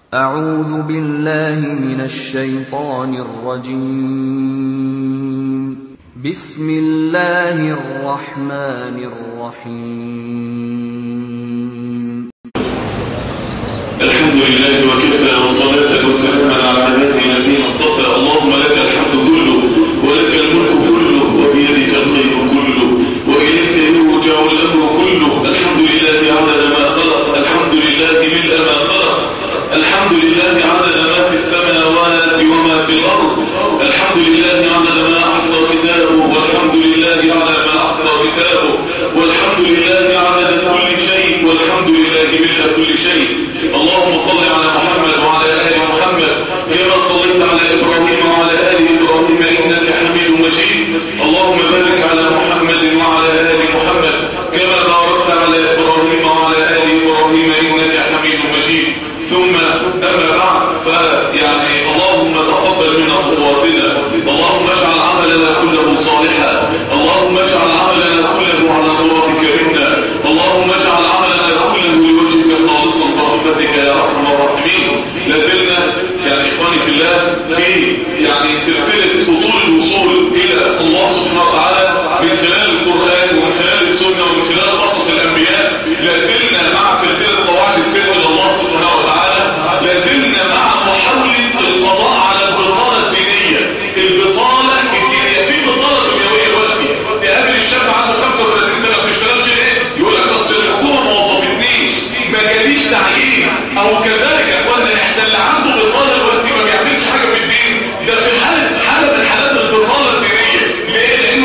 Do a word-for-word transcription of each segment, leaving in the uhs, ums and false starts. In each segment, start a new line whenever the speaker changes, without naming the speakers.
أعوذ بالله من الشيطان الرجيم. بسم الله الرحمن الرحيم.
الحمد لله وكفى وصلاة وسلاما على عباده الذين اصطفى. اللهم لك الحمد كله ولك الملك كله وبيدك الخير كله وإليك يرجع الأمر كله. الحمد لله عدد ما خلق، الحمد لله ملء ما خلق، الحمد لله عدد ما في السماوات وما في الأرض، الحمد لله عدد ما أحصى كتابه، والحمد لله على ما أحصى كتابه، والحمد لله عدد كل شيء، والحمد لله ملء كل شيء. اللهم صل على محمد وعلى آل محمد كما صليت على إبراهيم وعلى آل إبراهيم إنك حميد مجيد. اللهم بارك على محمد وعلى آل محمد كما باركت على إبراهيم وعلى آل إبراهيم إنك حميد مجيد. ثم أما بعد، فيعني اللهم تقبل منا خطواتنا، اللهم اجعل عملنا كله صالحا، اللهم اجعل عملنا كله على مرادك منا، اللهم اجعل عملنا كله لوجهك خالصا برحمتك يا ارحم الراحمين. لازلنا يعني اخواني في الله في يعني سلسله اصول الوصول الى الله سبحانه وتعالى من خلال القران ومن خلال السنه ومن خلال قصص الانبياء. لازلنا مع سلسله قواعد السير الى الله سبحانه وتعالى، لازلنا مع محاوله القضاء على البطاله الدينيه. البطاله الدينيه في بطاله دنيويه دلوقتي. تقابل الشاب عنده خمسة وثلاثين سنه ما بيشتغلش ايه؟ يقول لك اصل الحكومه ما وظفتنيش، ما جاليش تعيين. او كذلك يا اخوانا احنا اللي عنده بطاله دلوقتي ما بيعملش حاجه في الدين، ده في حاله حاله من حالات البطاله الدينيه. ليه؟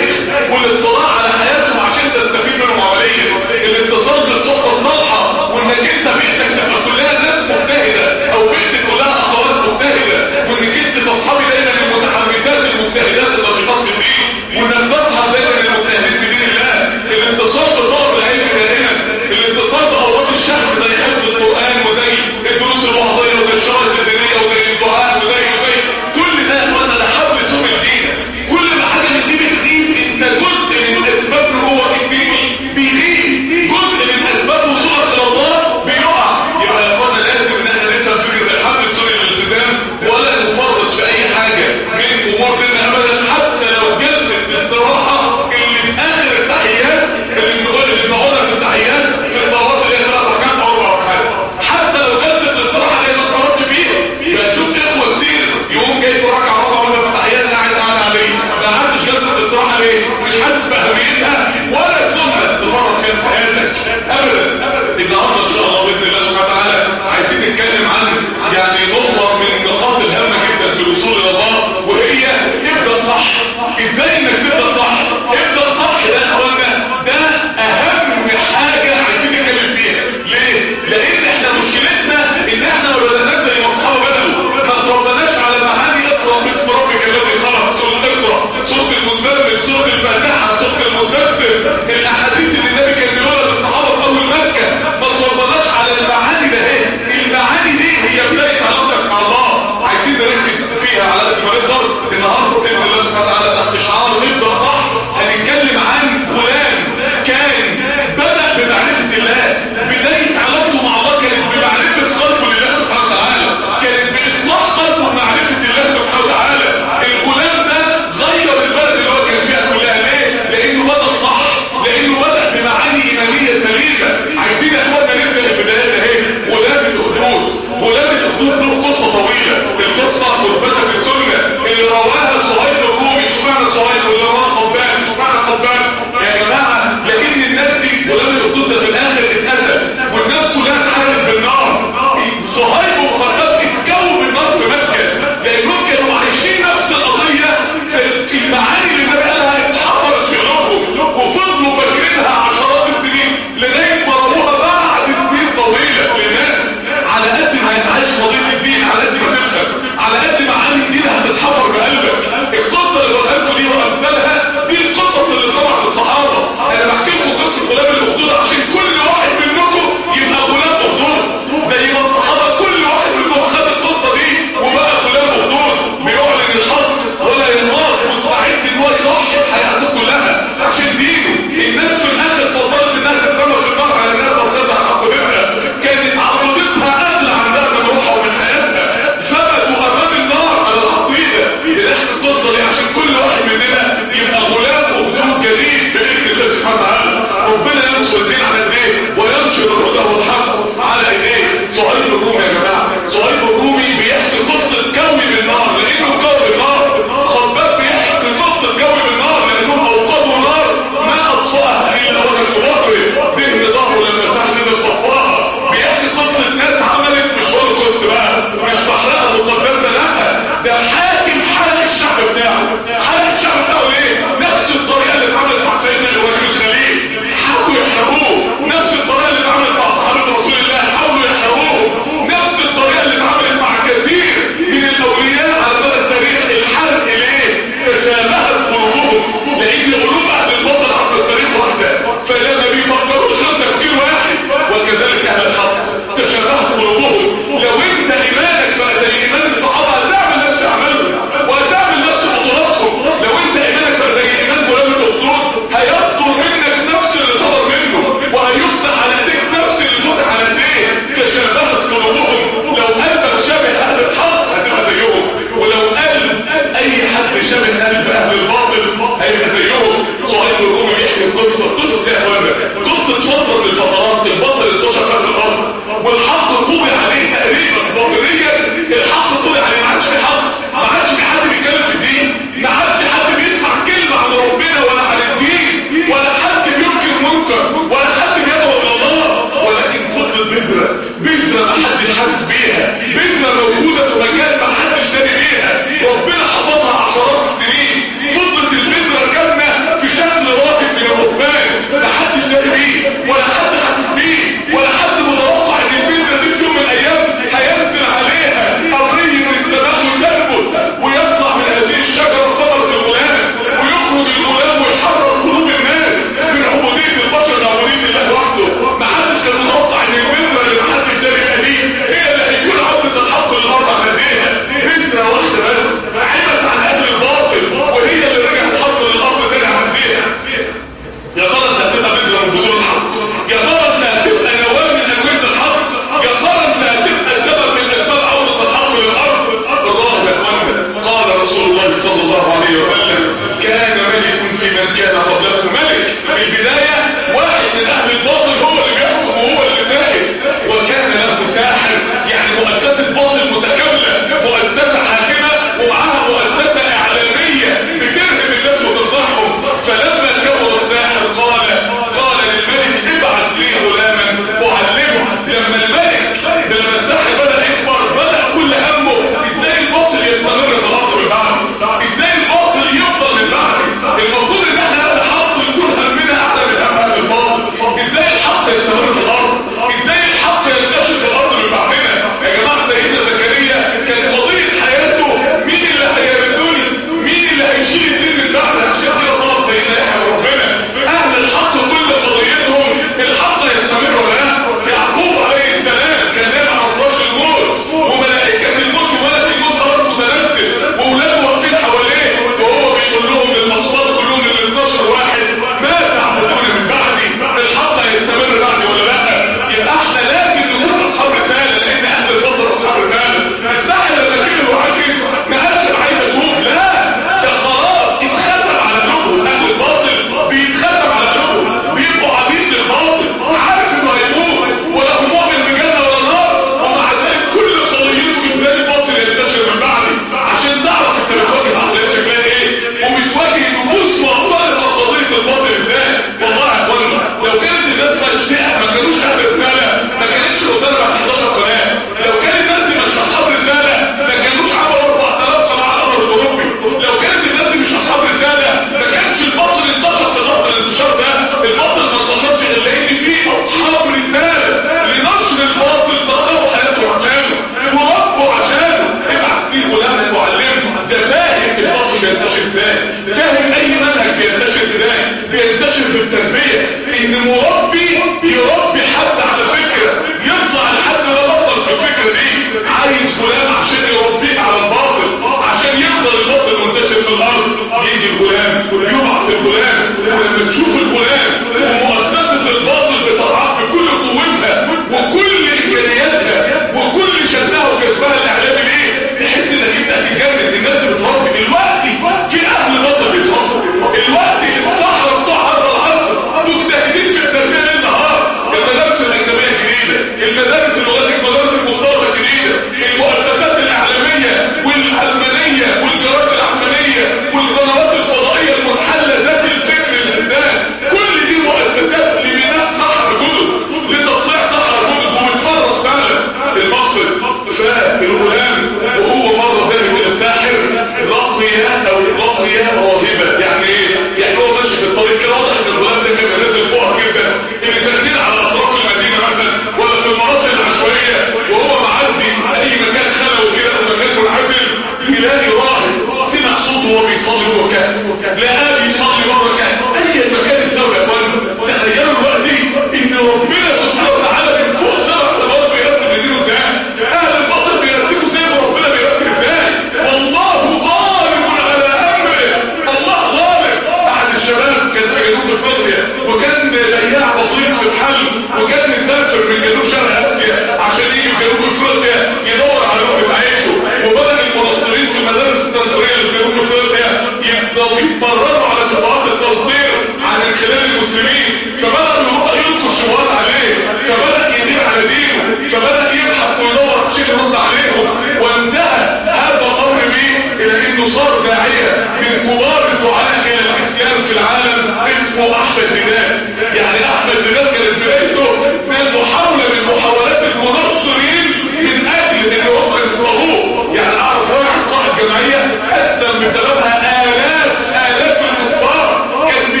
نشوف الغلام ومؤسسة الباطل بتضعف بكل قوتها وكل إمكانياتها وكل شدها وكتبها الإعلامي ليه؟ تحس إنك أنت هتتجنن. الناس بتهرب دلوقتي، في أهل باطل بيتهرب دلوقتي. الصحراء بتوع هذا العصر مجتهدين في التربية ليل نهار. المدارس الأجنبية الجديدة، المدارس اللغات، المدارس المختلطة الجديدة، المؤسسات الإعلامية والعلمانية والجرائد العلمانية والقنوات الفضائية المنحلة ذات الفكر الهدام، كل دي مؤسسات لبناء صحراء جدد، لتطليع صحراء جدد، وبتفرغ فعلا المقصد. فالغلام وهو مرة ذاهب إلى الساحر لقي أو لقي راهبة. يعني إيه؟ يعني هو ماشي في الطريق كده، واضح إن الغلام ده كان نازل فوقها جدا، اللي ساكنين على أطراف المدينة مثلا ولا في المناطق العشوائية، وهو معدي أي مكان خلوي كده أو مكان منعزل يلاقي راهب سمع صوته وهو بيصلي جوه كهف، لقاه بيصلي بره كهف. أي مكان الزاوية يا إخوان. تخيلوا الوقت دي إن ربنا سبحانه وتعالى من فوق سبع سماوات بيرتب لدينه إزاي؟ أهل الباطل بيرتبوا زي ما ربنا بيرتب إزاي؟ والله غالب على أمره. الله غالب. أحد الشباب كان في جنوب أفريقيا وكان بياع بسيط في الحل، وكان مسافر من جنوب شرق آسيا عشان يجي في جنوب أفريقيا يدور على لقمة عيشه. وبدأ المنصرين في المدارس التنصيرية اللي في جنوب أفريقيا يبدأوا يتمرنوا على شبهات التنصير عن خلال المسلمين، فبدأوا يلقوا الشبهات عليه، فبدأ يدير على دينه، فبدأ يبحث ويدور عشان يرد عليهم. وانتهى هذا الأمر بيه إلى إنه صار داعية من كبار الدعاة إلى الإسلام في العالم اسمه أحمد ديدات. يعني أحمد ديدات كانت بدايته من محاولة من محاولات المنصرين من أجل إن هم ينصروه. يعني أعرف واحد صاحب جمعية أسلم بسببها آلاف آلاف الكفار كان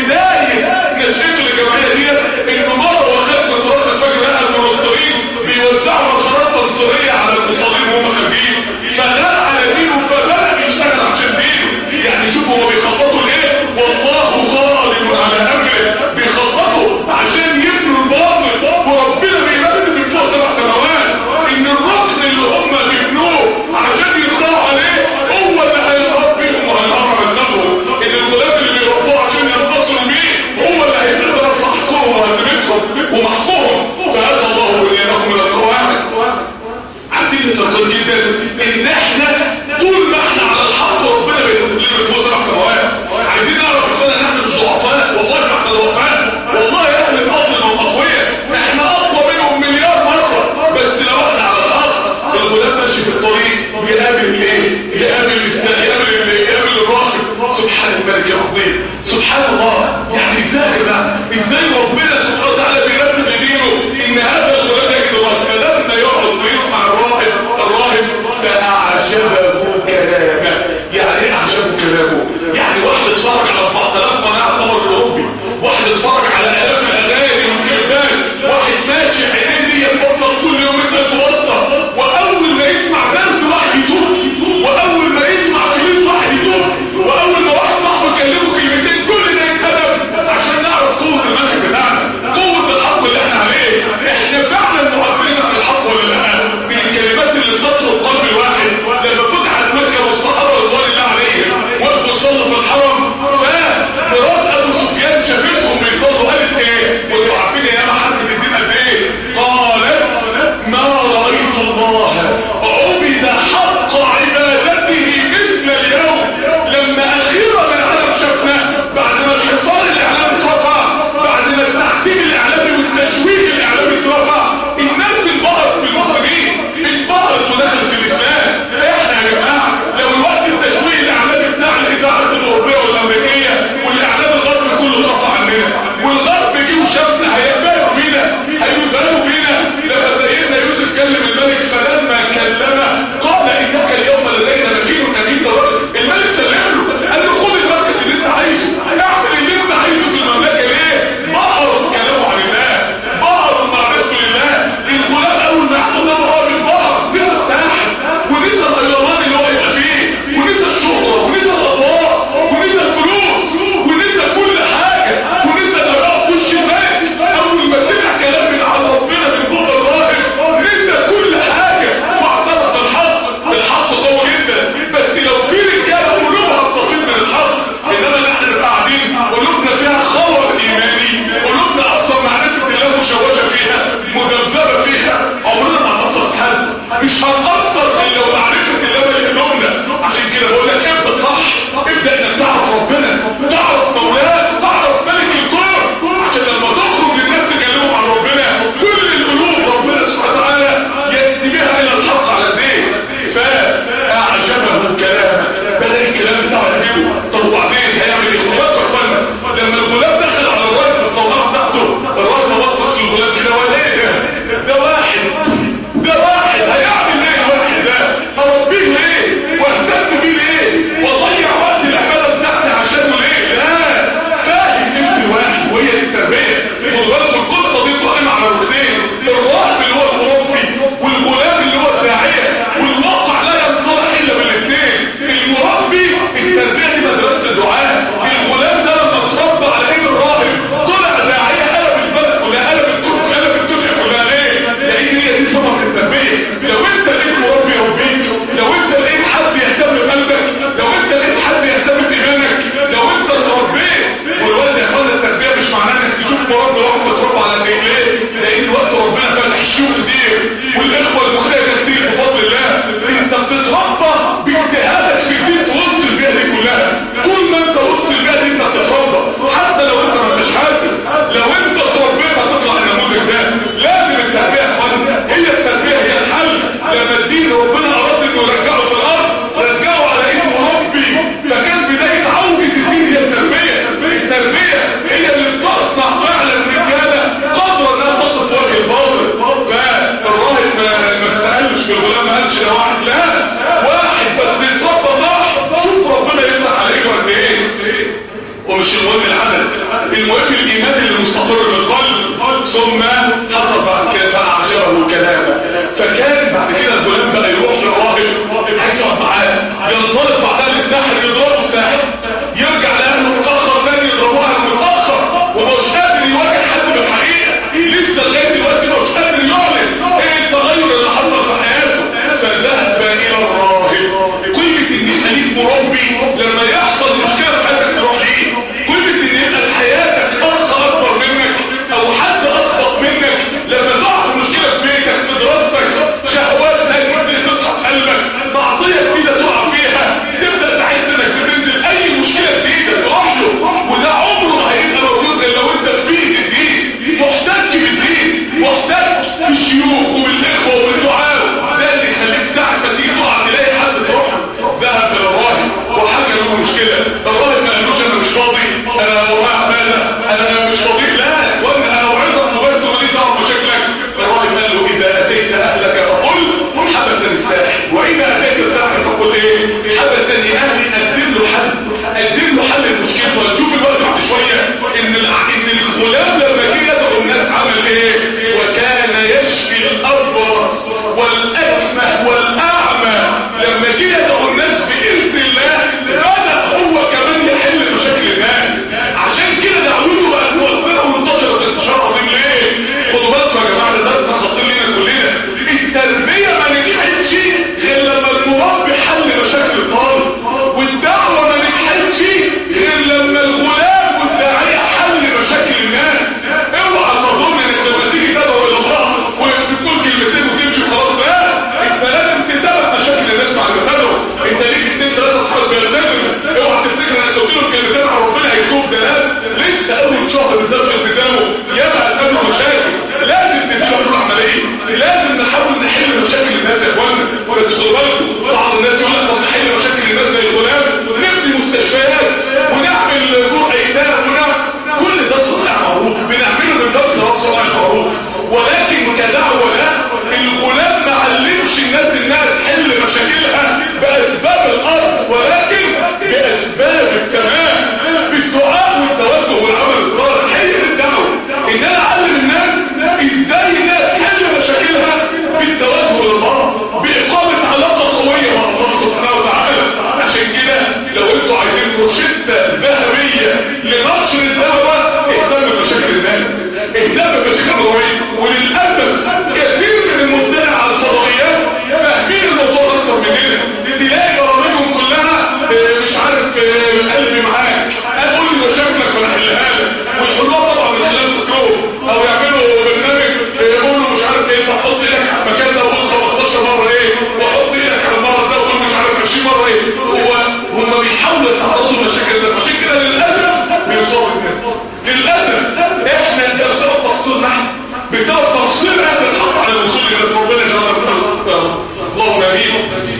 كلاما. فكان بعد كده الغلام بقى يروح للراهب عايز يقعد معاه، ينطلق بعدها للساحر يضربه الساحر، يرجع لاهله متاخر تاني يضربوه اهله متاخر، ومش قادر يواجه حد بالحقيقه، لسه لغايه دلوقتي مش قادر يعلن ايه التغير اللي حصل في حياته. فذهب الى الراهب. قيمه ان خليك مربي لما يحصل مشكله في حياتك تروح ليه. قيمه ان يبقى حياتك اخ اكبر منك او حد اسبق منك لما تقع في مشكله في بيتك، في دراستك، شهوات تانية تصحى في قلبك، معصيه جديده تقع فيها، تبدا تحس انك بتنزل اي مشكله جديده تروح له. وده عمره ما هيبقى موجود الا لو انت في بيئه الدين، محتك بالدين، محتك بالشيوخ وبالاخوه وبالدعاء. ده اللي يخليك ساعه ما تيجي تقع تلاقي حد تروح له. ذهب الى الراهب وحكى له المشكله. الراهب ما قالوش انا مش فاضي، انا ورايا عباده، انا مش فاضي، لا، وانا انا وعظك مبارزه وليه دعوه بمشاكلك. الراهب قال له اذا اتيت اهلك فقل حبسني الساحر، واذا اتيت الساحر فقل ايه؟ حبسني اهلي. قدم له حل، قدم له حل المشكله. وهتشوف الوقت بعد شويه ان ان الغلام لما جه يدعو الناس عمل ايه؟ وكان يشفي الابرص والاكمه والاعمى. لما جه يدعو الناس باذن الله بدا هو كمان يحل مشاكل الناس. عشان كده دعوته بقت مؤثره وانتشرت انتشار عظيم. ليه؟ خدوا بالكم يا جماعه، ده درس خطير لينا كلنا. التربيه ما نجحتش غير لما المربي حل مشاكل الطالب، والدعوه ما نجحتش غير لما الغلام والداعيه حل مشاكل الناس. اوعى تظن انك لما تيجي تدعو الى الله وبتقول كلمتين وتمشي خلاص، لا، انت لازم تتابع مشاكل الناس مع اللي تدعو. انت ليك اتنين ثلاثه اصحاب بيلتزموا، اوعى تفتكر انك قلت لهم كلمتين على ربنا هيكتبوا ده، لا، لسه اول شهر بالذات في التزامه ياما هتقابلوا مشاكل. لازم تديله حلول عمليه، لازم نحاول نحل مشاكل الناس يا اخوانا. بس خدوا بالكم، بعض الناس يقول لك طب نحل مشاكل الناس زي الغلام، نبني مستشفيات ونعمل دور ايتام ونعمل كل ده صنع معروف بنعمله من باب ثواب صنع المعروف. ولكن كدعوه لا، الغلام ما علمش الناس انها تحل مشاكلها باسباب الارض، ولكن باسباب السماء، بالدعاء والتوجه والعمل الصالح. هي دي الدعوه، ان انا اعلم الناس ازاي انها تحل مشاكلها بالتوجه لله، باقامه علاقه قويه مع الله سبحانه وتعالى. عشان كده لو انتوا عايزين روشته ذهبيه لنشر الدعوه، اهتم بمشاكل الناس، اهتم بمشاكل القويه. وللاسف كثير من المبتدع على الفضائيات فاهمين الموضوع اكتر مننا. تلاقي برامجهم كلها مش عارف قلبي معاك، اقول لي مشاكلك وانا احلها لك، والحلوه طبعا من خلال فكرهم. او يعملوا برنامج يقولوا مش عارف ايه، تحط ايدك على المكان ده وقول خمستاشر مره ايه، وحط ايدك على المرض ده وقول مش عارف عشرين مره ايه. هو هم بيحاولوا يتعرضوا لمشاكل الناس. عشان كده للاسف بيصابوا الناس. للاسف احنا ده بسبب تقصيرنا، احنا بسبب تقصيرنا بنحط على الوصول الى ربنا جل وعلا. اللهم امين.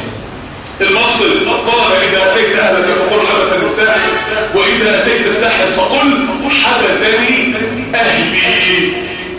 المقصد قال اذا اتيت اهلك فقل حبسني الساحر، واذا اتيت الساحر فقل حبسني اهلي.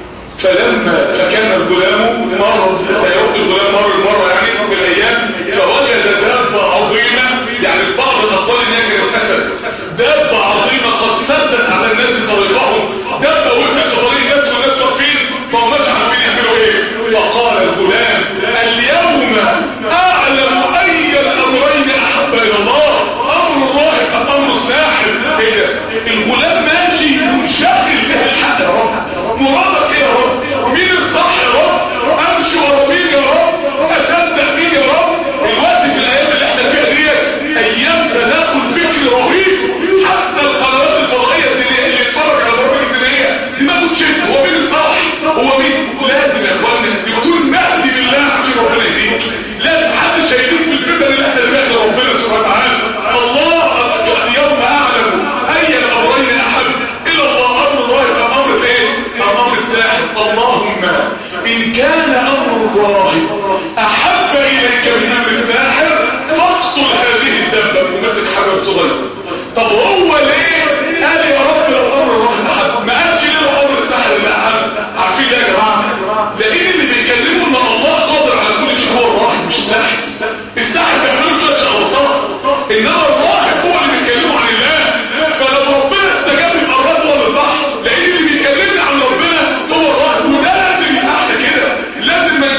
فلما فكان الغلام مر ذات يوم، الغلام مر المره يعني بالايام، فوجد دابه عظيمه، يعني في بعض الاقوال انها كانت اسد، دابه عظيمه قد سدت على الناس طريقهم، دابه وقفت في طريق الناس والناس واقفين ما هماش عارفين يعملوا ايه. فقال الغلام اليوم اعلم اي الامرين احب الى الله، امر الراهب ام امر الساحر. ايه ده؟ الغلام ماشي منشغل به الحق. يا رب مرادك ايه يا رب؟ مين الصح يا رب؟ امشي ورا مين يا رب؟ اصدق مين يا رب؟ الوقت في الايام اللي احنا فيها ديت ايام تداخل فكري رهيب. حتى القنوات الفضائيه اللي يتفرج على البرامج الدينيه دماغه تشد، هو مين الصح؟ هو مين؟ لازم يا اخوانا يكون مهدي بالله عشان ربنا يهديك. لازم محدش هيديك في الفتن اللي احنا فيها ربنا سبحانه وتعالى. الله اليوم اعلم اي الامرين احب الى الله، امر الراهب ام امر ايه؟ ام امر الساحر. اللهم ان كان امر الراهب احب اليك من امر الساحر فاقتل هذه الدابه. ومسك حجر صغير. طب هو ليه قال يا رب لو امر الراهب احب؟ ما قالش ليه لو امر الساحر اللي احب؟ عارفين ليه يا جماعه؟ لان اللي بيكلموا ان الله قادر على كل شيء هو الراهب مش الساحر. الساحر بيعملوا شويه شغلات، انما الراهب هو اللي بيتكلموا عن الله. فلو ربنا استجاب يبقى الراهب هو اللي صح، لان اللي بيكلمني عن ربنا هو الراهب. وده لازم يبقى احنا كده، لازم ما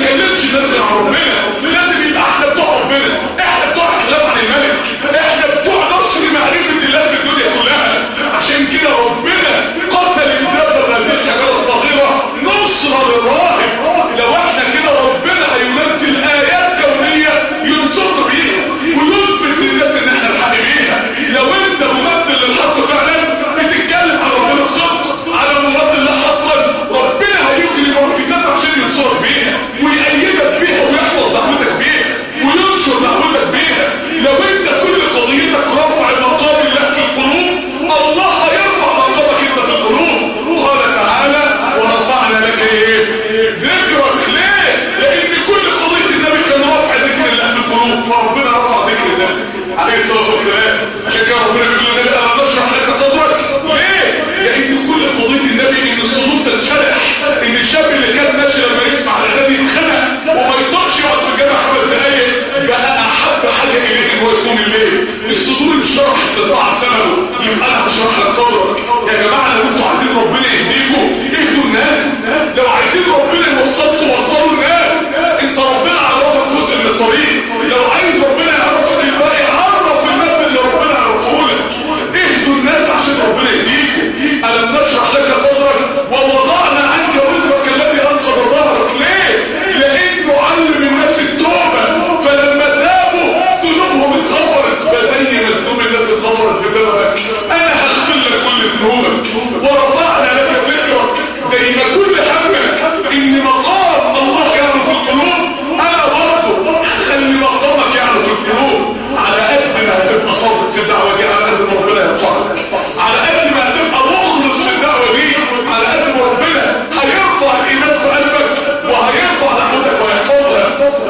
عليه الصلاه والسلام. عشان كده ربنا بيقول للنبي انا بشرح لك صدرك. ليه؟ لان كل قضيه النبي ان الصدور تنشرح، ان الشاب اللي كان ماشي لما يسمع النبي يتخنق وما يقدرش يقعد في الجامع خمس دقايق بقى احب حاجه اليه ان هو يقوم الليل. الصدور اللي شرحت للطاعه بسببه، يبقى انا هشرح لك صدرك. يا جماعه لو انتوا عايزين ربنا يهديكم اهدوا الناس، لو عايزين ربنا يوصلكم وصلوا الناس. انت ربنا عرفك جزء من الطريق، لو عايز ربنا يعرفك الباقي عرف الناس اللي ربنا عرفهولك. اهدوا الناس عشان ربنا يهديكم. ألم نشرح لك صدرك ووضعنا عنك وزرك الذي أنقض ظهرك. ليه؟ لأنه علم الناس التوبة، فلما تابوا ذنوبهم اتغفرت، فزي ما ذنوب الناس اتغفرت بسببك أنا هغفر لك كل ذنوبك. ورفعنا لك ذكرك، زي ما كل همك إن مقام الله يعرف القلوب، أنا برضه هخلي مقامك يعرف القلوب. على قد ما هتبقى صادق في الدعوة دي على قد ما ربنا يرفعك، على قد ما هتبقى مخلص في الدعوة دي على قد ما ربنا هيرفع الإيمان في قلبك وهيرفع نعمتك ويحفظها.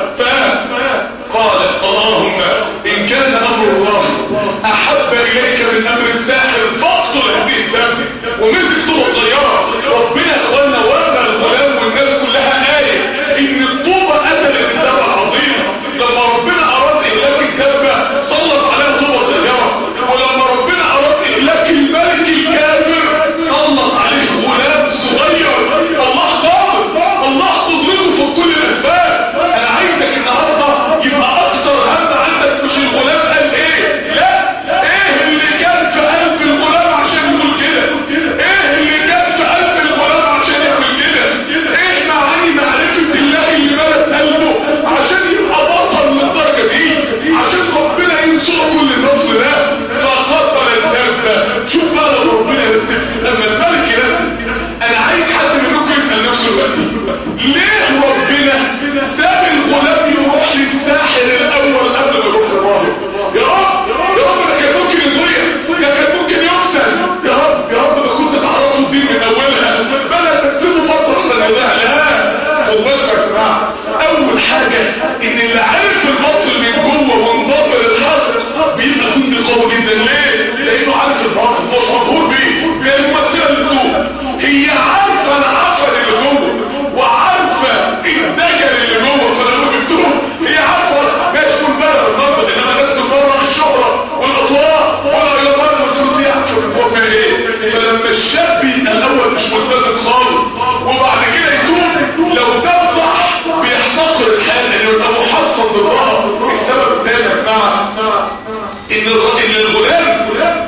فقال اللهم إن كان أمر الله أحب إليك من أمر الساحر فاقتل هذه الدم. ومسك طوبة صغيرة. ربنا اخوانا ورنا الغلام والناس كلها آية إن الطوبة قتلت الدم العظيمة. لما ربنا أراد إهلاك الدم سلط عليها طوبة صغيرة، ولما ربنا أراد إهلاك الملك الكافر سلط عليه غلام صغير. الله قادر، الله قدرته في كل الأسباب. أنا عايزك النهارده يبقى أكتر هم عندك مش الغلام قال إيه، لا، إيه اللي كان في قلب الغلام عشان يقول كده، إيه اللي كان في قلب الغلام عشان يعمل كده، إيه معاني معرفة الله اللي ملت قلبه عشان يبقى بطل للدرجة دي، عشان ربنا ينصر كل النصر ده. فقتل الدابة. شوف بقى لو ربنا يرتب، لما الملك يرتب، أنا عايز حد منكم يسأل نفسه دلوقتي ليه ربنا ساب الغلام يروح للساحر الأول قبل ما يروح للراهب؟ يا رب يا رب ده كان ممكن يضيع، ده كان ممكن يفتن. يا رب يا رب ما كنت تعرفوا الدين من أولها بدل ما تسيبوا فترة سنة. لا، خد بالكم يا جماعة، أول حاجة إن اللي عارف الباطل من جوه وانضم للحق بيبقى جندي قوي جدا. ليه؟ لأنه عارف الباطل مش مبهور بيه. زي الممثلة اللي بتقول هي عارفة العفن اللي جوه وعارفة الدجل اللي جوه، فلما بتقول هي عارفة ناس كل بره المنطق، إنما ناس كل بره الشهرة والأضواء والعيارات والفلوس هي عارفة من جوه فيها إيه. فلما الشاب يبقى الأول مش ملتزم خالص وبعد كده يتوب، لو ده صح بيحتقر الحال إنه يبقى محصن بالله. السبب الثاني يا جماعة إن إن الغلام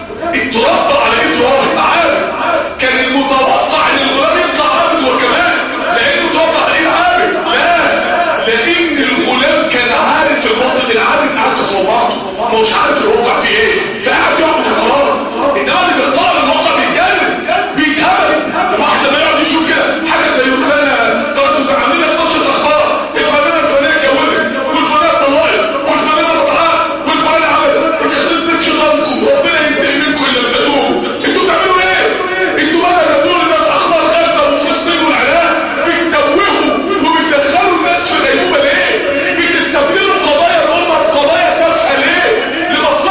اتربى على إنه راهب عابد. كان المتوقع إن الغلام يطلع عابد وكمان لأنه اتربى على إنه عابد. لا، لأن الغلام كان عارف الباطل. العابد عارف صوابعه، ما مش عارف الواقع فيه إيه، فقعد يعمل خلاص. إنما اللي بيطلع الواقع بيتجنن بيتهبل. الواحد لما يقعد يشوف كده حاجة زي فلانة طلعت عاملين اتناشر أخبار، الفلانة الفلانية اتجوزت والفلانة اتطلقت والفلانة رفعت والفلانة عملت، اتخذت بيت شيطانكم ربنا ينتقم منكم إلا بتتوبوا. انتوا بتعملوا ايه؟ انتوا بدل ما تقولوا الناس اخبار غزة وفلسطين والعراق بتتوهوا وبتدخلوا الناس في غيبوبة ليه؟ بتستبدلوا قضايا الأمة بقضايا تافهة ليه؟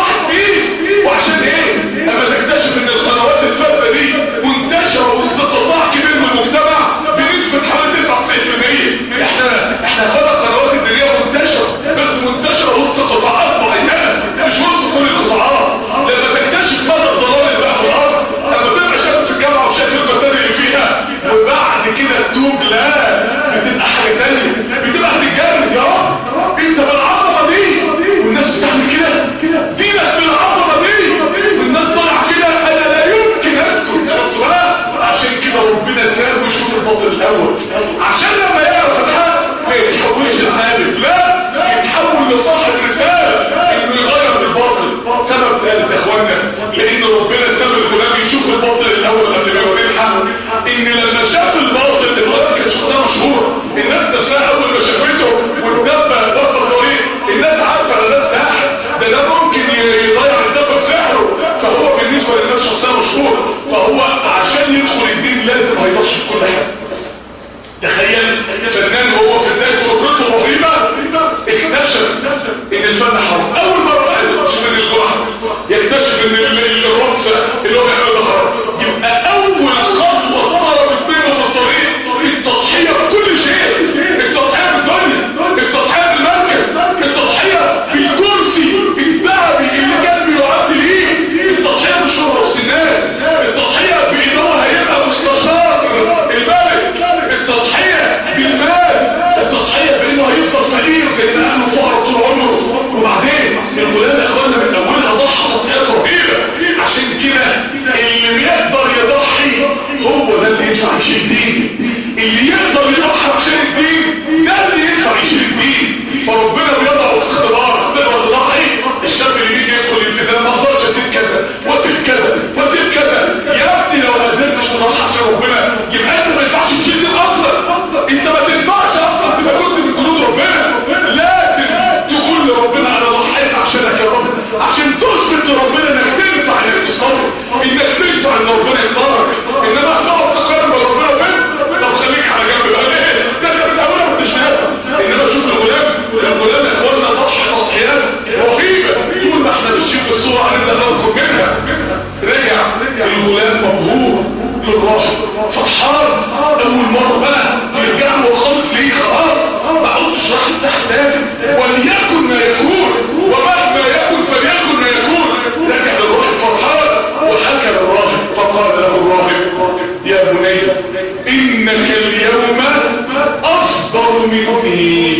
راح الساحه تاني، وليكن ما يكون ومهما يكن فليكن ما يكون. رجع للراهب فرحان وحكى للراهب فقال له الراهب يا بني انك اليوم افضل مني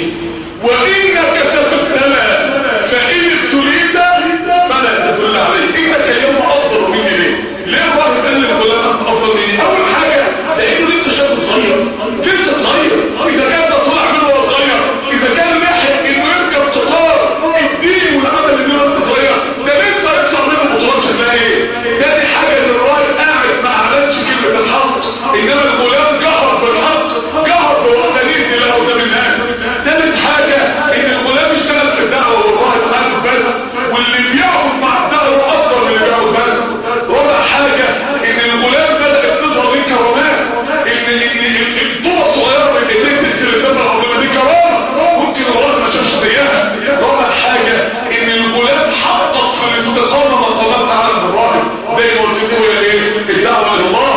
وانك ستبتلى فان ابتليت فلا تدل عليه. انك اليوم افضل مني. ليه؟ ليه الراهب قال للغلام انت افضل مني؟ اول حاجه لانه لسه شاب صغير، لسه صغير. اذا كان ده طلع منه وهو صغير، اذا كان لحق انه يركب قطار الدين والعمل اللي لسه صغير، ده لسه يطلع منه بطولات شكلها ايه. تاني حاجه ان الراهب قاعد ما اعلنش كلمه الحق، انما الغلام جهر بالحق، جهر بوحدانيه الله قدام الناس. تالت حاجه ان الغلام اشتغل في الدعوه والراهب قاعد بس، واللي بيعبد مع الدعوه افضل من اللي بيعبد بس. رابع حاجه ان الغلام بدات تظهر ليه كرامات، ان ان البطوله الصغيره من ايديه تقتل الدم العظيمه دي كرامه ممكن الراهب ما شافش زيها. رابع حاجه ان الغلام حقق في الاستقامه مقامات اعلى من الراهب زي ما قلت لكم يا ايه الدعوه الى الله.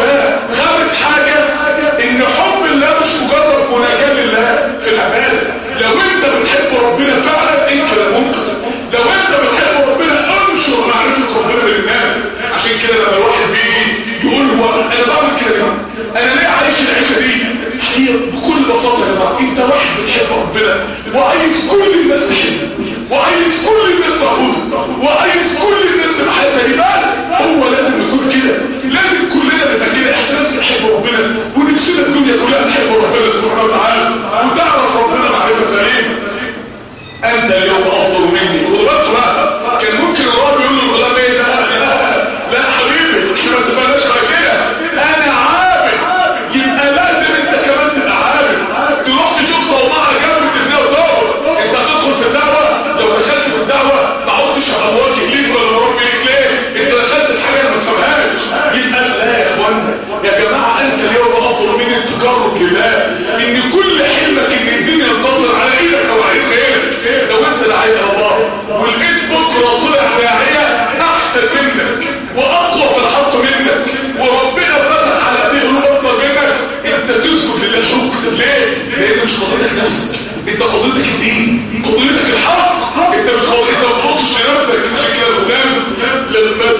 خامس حاجه ان حب الله مش مجرد مناجاه لله في العباده. لو انت بتحب ربنا فعلا انت ممكن، لو انت بتحب ربنا انشر معرفه ربنا للناس. عشان كده لما الواحد بيجي يقول هو انا بعمل كده ليه؟ انا ليه عايش العيشه دي؟ هي بكل بساطه يا جماعه انت واحد بتحب ربنا وعايز كل الناس تحبه، وعايز كل الناس تعبده، وعايز كل الناس تبقى حياتها دي. بس هو لازم يكون كده، لازم كلنا نبقى كده. احنا لازم نحب ربنا ونفسنا الدنيا كلها تحب ربنا سبحانه وتعالى وتعرف ربنا معرفه سليمه. انت اليوم افضل مني. خد بالك بقى، كان ممكن الراجل يقول له الغلام ايه ده؟ لا لا حبيبي احنا ما اتفقناش على كده، انا عابد يبقى لازم انت كمان تبقى عابد. تروح تشوف صومعه جنب تبنيها وتقعد. انت هتدخل في الدعوه، لو دخلت في الدعوه ما عدتش هبقى مواجه ليك ولا مربي ليك. ليه؟ انت دخلت في حاجه ما تفهمهاش. يبقى لا يا اخوانا يا جماعه انت اليوم افضل من التقرب لله، ان كل حلمك ان الدنيا تنتصر على ايدك او على غيرك. لو انت داعيه الله ولقيت بكره طلع داعيه احسن منك واقوى في الحق منك وربنا فتح على ايديه قلوب اكتر منك، انت تسجد لله شكر. ليه؟ لان مش قضيتك نفسك، انت قضيتك الدين، قضيتك الحق. انت مش قضيتك، انت ما تبصش لنفسك. عشان كده الغلام لما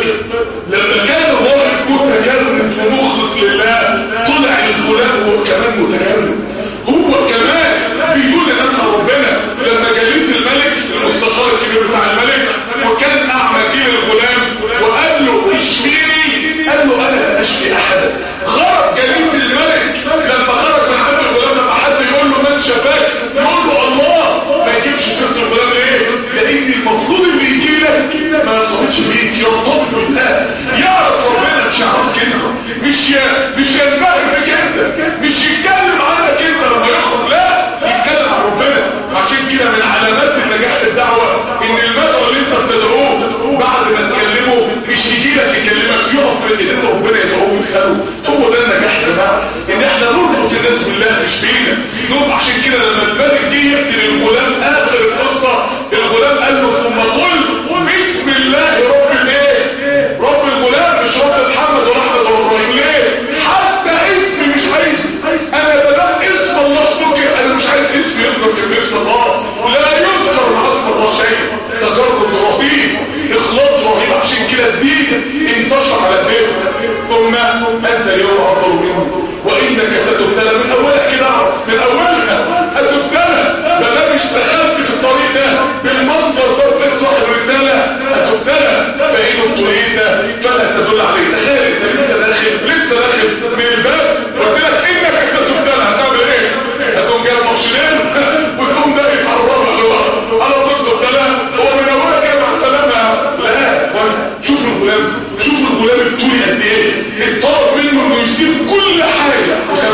لما كان الراجل متجرد ومخلص لله طلع الغلام هو كمان متجرد، هو كمان بيقول لناس ربنا. لما جليس الملك المستشار الكبير بتاع الملك وكان اعمى جه الغلام وقال له اشفيني، قال له انا لا اشفي احدا. خرج جليس الملك لما خرج من عند الغلام، لما حد يقول له من شفاك يقول له الله، ما يجيبش سيره الغلام. ليه؟ لان المفروض اللي يجي لك ما يرتبطش بيك، يرتبط بالله، يعرف ربنا مش يعرفك انت، مش مش ينبهر بك انت، مش يتكلم عنك انت لما يخرج، لا يتكلم عن ربنا. عشان كده من علامات النجاح في الدعوه ان المدعو اللي انت بتدعوه بعد ما تكلمه مش يجي لك يكلمك، يقف من ايدين ربنا يدعوه ويساله. هو ده النجاح يا جماعه، ان احنا نربط الناس بالله مش بينا. نقوم عشان كده لما الملك جه يقتل الغلام اخر القصه، الغلام قال له ثم قل بسم الله رب الايه؟ رب الغلام مش رب محمد ولا احمد ولا ابراهيم. ليه؟ حتى اسمي مش عايز، انا بدأ اسم الله ذكر، انا مش عايز اسمي يذكر باسم الله، لا يذكر مع اسم الله شيء. تجرد رهيب، اخلاص رهيب. عشان كده الدين انتشر على الدين. ثم انت اليوم افضل منه وانك ستبتلى. من اولها كده اعرف، من اولها هتبتلى. ما دام مش دخلت في الطريق ده بالمنظر ده وبين صاحب الرساله هتبتلى. فان ابتليت فلا تدل عليه. تخيل انت لسه داخل لسه داخل من الباب قلت لك انك ستبتلى، هتعمل ايه؟ هتقوم جايب مارشلين وتقوم دايس على الرابع اللي ورا على طول تبتلى. هو من اولها كده مع السلامه. لا يا اخوان، شوف الغلام، شوف الغلام الطولي قد ايه. اتطلب منه انه يسيب كل حاجه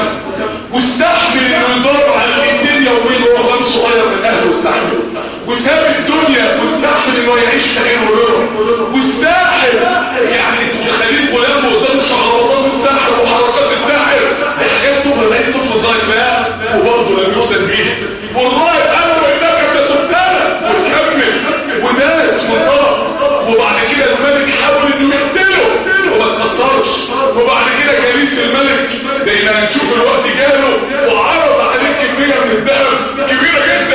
واستحمل انه يدور على الايدين يومين وهو غلام صغير من اهله، واستحمل وساب الدنيا واستحمل انه يعيش شهير ولره. والساحر يعني خليل غلام قدام شعرات الساحر وحركات الساحر دي حاجات تبقى لاقي طفل صغير لا وبرضه لم يخدم بيها. والراهب قال له انك ستبتلى وكمل وناس وطلب. وبعد كده الملك حاول انه يقتله وما تأثرش. وبعد كده جليس الملك زي ما هنشوف الوقت جاله وعرض عليه كمية من الذهب كبيرة جدا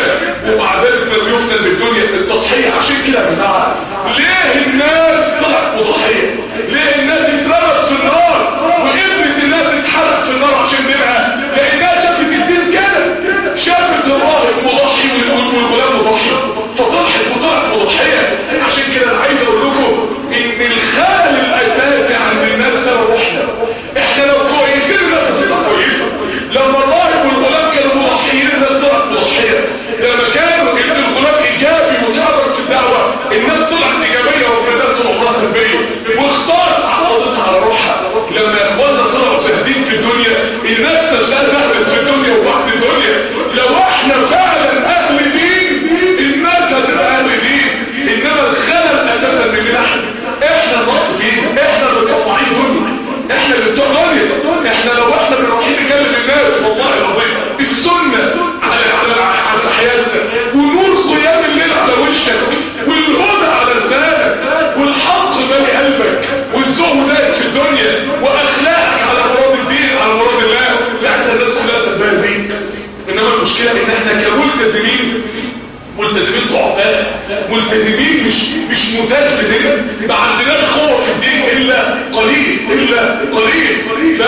الدنيا التضحيه. عشان كده يا جماعه ليه الناس طلعت مضحيه؟ ليه الناس اترمت في النار وابنت الناس اتحرقت في النار عشان دينها؟ لانها شافت الدين كده، شافت الراهب مضحي والغلام مضحي فطلعت وطلعت مضحيه. عشان كده انا عايز اقول لكم ان الخلل الاساسي عند الناس سبب احنا احنا لو كويسين الناس هتبقى كويسه. لما الراهب والغلام كانوا مضحيين الناس طلعت مضحيه. لما كانوا ابن الغلام ايجابي متحرك في الدعوه الناس طلعت ايجابيه وبدات امورها سلبيه واختارت عقدتها على روحها. لما يا اخواننا طلعوا زاهدين في الدنيا الناس نفسها زهدت في الدنيا وبعد الدنيا. لو احنا فعلا اهل دين الناس هتبقى اهل دين. انما الخلل اساسا مننا احنا احنا الناقصين، احنا اللي مطلعين دنيا، احنا اللي بتوع دنيا. احنا لو احنا بنروحين نكلم الناس والله العظيم السنه على على على حياتنا ونور قيام الليل على وشك والهدى على لسانك والحق مالي قلبك والذوق زايد في الدنيا واخلاقك على مراد الدين على مراد الله، ساعتها الناس كلها تنبهر بيك. انما المشكله ان احنا كملتزمين ملتزمين ضعفاء، ملتزمين مش مش مثال في ديننا، ما عندناش قوه في الدين الا قليل الا قليل. ف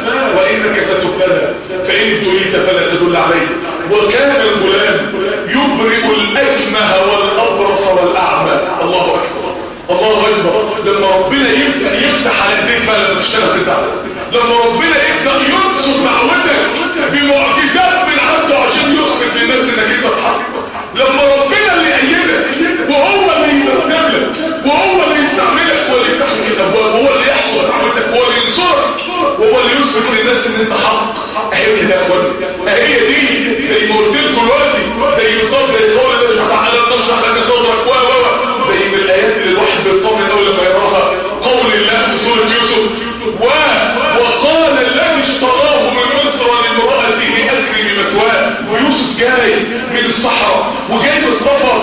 وانك ستبتلى فان ابتليت فلا تدل عليه. وكان الغلام يبرئ الاكمه والابرص والاعمى. الله اكبر الله اكبر. لما ربنا يبدا يفتح على ايديك بقى لما تشتغل في الدعوه، لما ربنا يبدا ينصر دعوتك بمعجزات من عنده عشان يثبت للناس انك انت الحق، لما ربنا اللي يأيدك وهو اللي يرتب لك وهو اللي يستعملك وهو اللي يفتح لك الابواب وهو اللي يحفظ دعوتك وهو اللي ينصرك وهو اللي يثبت للناس ان انت حق. اهي كده يا اخوان، اهي دي زي ما قلت لكم دلوقتي زي بالظبط زي قول الله سبحانه وتعالى نشرح لك صدرك و و زي من الايات اللي الواحد بيطمن اول لما يقراها قول الله في سوره يوسف و وقال الذي اشتراه من مصر لامرأته اكرمي مثواه. ويوسف جاي من الصحراء وجاي من السفر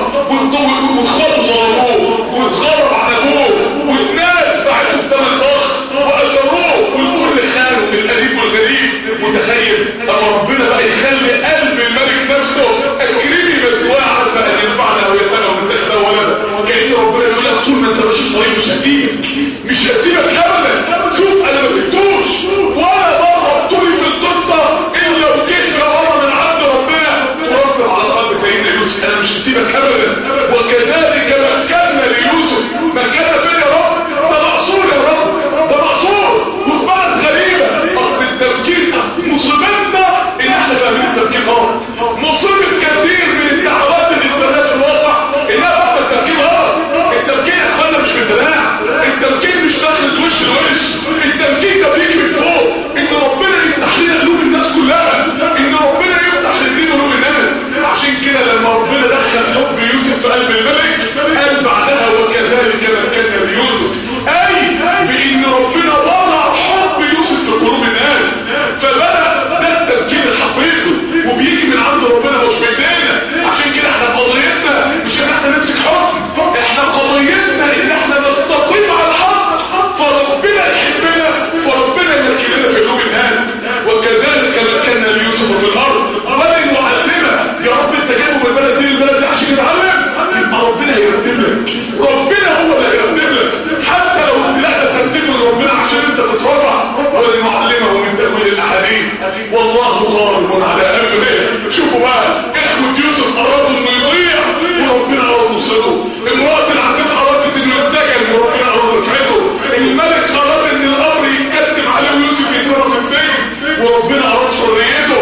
واخواته ظلموه واتغرب على ابوه والناس بعتوا ثمن ضخ واسروه والكل خانوا القريب والغريب. متخيل اما ربنا بقى يخلي قلب الملك نفسه اكرمي مثواه عسى ان ينفعنا او يتبع من تاخذ ولدا. كأن ربنا يقول لك طول ما انت ماشي في طريق مش هسيبك مش هسيبك ابدا. شوف انا ما سبتوش ولا مره ابتلي في القصه الا وجه كرامه من عند ربنا ترتب على قلب سيدنا يوسف. انا مش هسيبك ابدا. وكذلك مكنا ليوسف. مكنا فين يا رب؟ ده مقصور يا رب، ده مقصور وفي بلد غريبه. اصل التمكين مصيبتنا ان احنا فاهمين التمكين غلط. مصيبه كثير من الدعوات الاسلاميه في الواقع انها فاهمه التمكين غلط. التمكين يا اخوانا مش بالدراع، التمكين مش داخل وش لوش، التمكين ده بيجي من فوق. ان ربنا يفتح لنا قلوب الناس كلها، ان ربنا يفتح للدين قلوب الناس. عشان كده لما ربنا دخل حب يوسف في قلب الملك قال بعدها وكذلك مكنا ليوسف، اي بان ربنا وضع حب يوسف في قلوب الناس. فبدا ده التمكين الحقيقي وبيجي من عند ربنا مش بايدينا. عشان كده احنا قضيتنا مش ان احنا نمسك حكم، احنا قضيتنا ان احنا نستقيم على الحق فربنا يحبنا فربنا يمكننا في قلوب الناس. وكذلك مكنا ليوسف في الارض ولنعلمه. يا رب انت جايبه من البلد دي للبلد دي عشان يتعلم، يبقى ربنا هيرتب لك، ربنا هو اللي هيرتب لك. حتى لو ابتلاء ترتيب من ربنا عشان انت تترفع. ولنعلمه من تأويل الاحاديث والله غالب على امره. شوفوا بقى اخوة يوسف ارادوا انه يضيع وربنا اراد نصرته. امرأة العزيز ارادت انه يتسجن وربنا اراد رفعته. الملك اراد ان الامر يتكتم عليه ويوسف يترمى في السجن وربنا اراد حريته.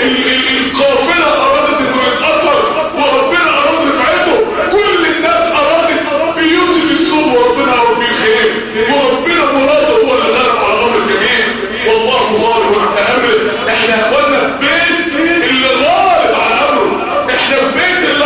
القافلة ارادت انه يتأثر وربنا اراد رفعته. كل الناس ارادت بيوسف السوء وربنا اراد بيه الخير. وربنا مراده هو اللي غلب على الامر الجميل والله غالب على امره. احنا اخوانا في بيت اللي غالب على امره، احنا في بيت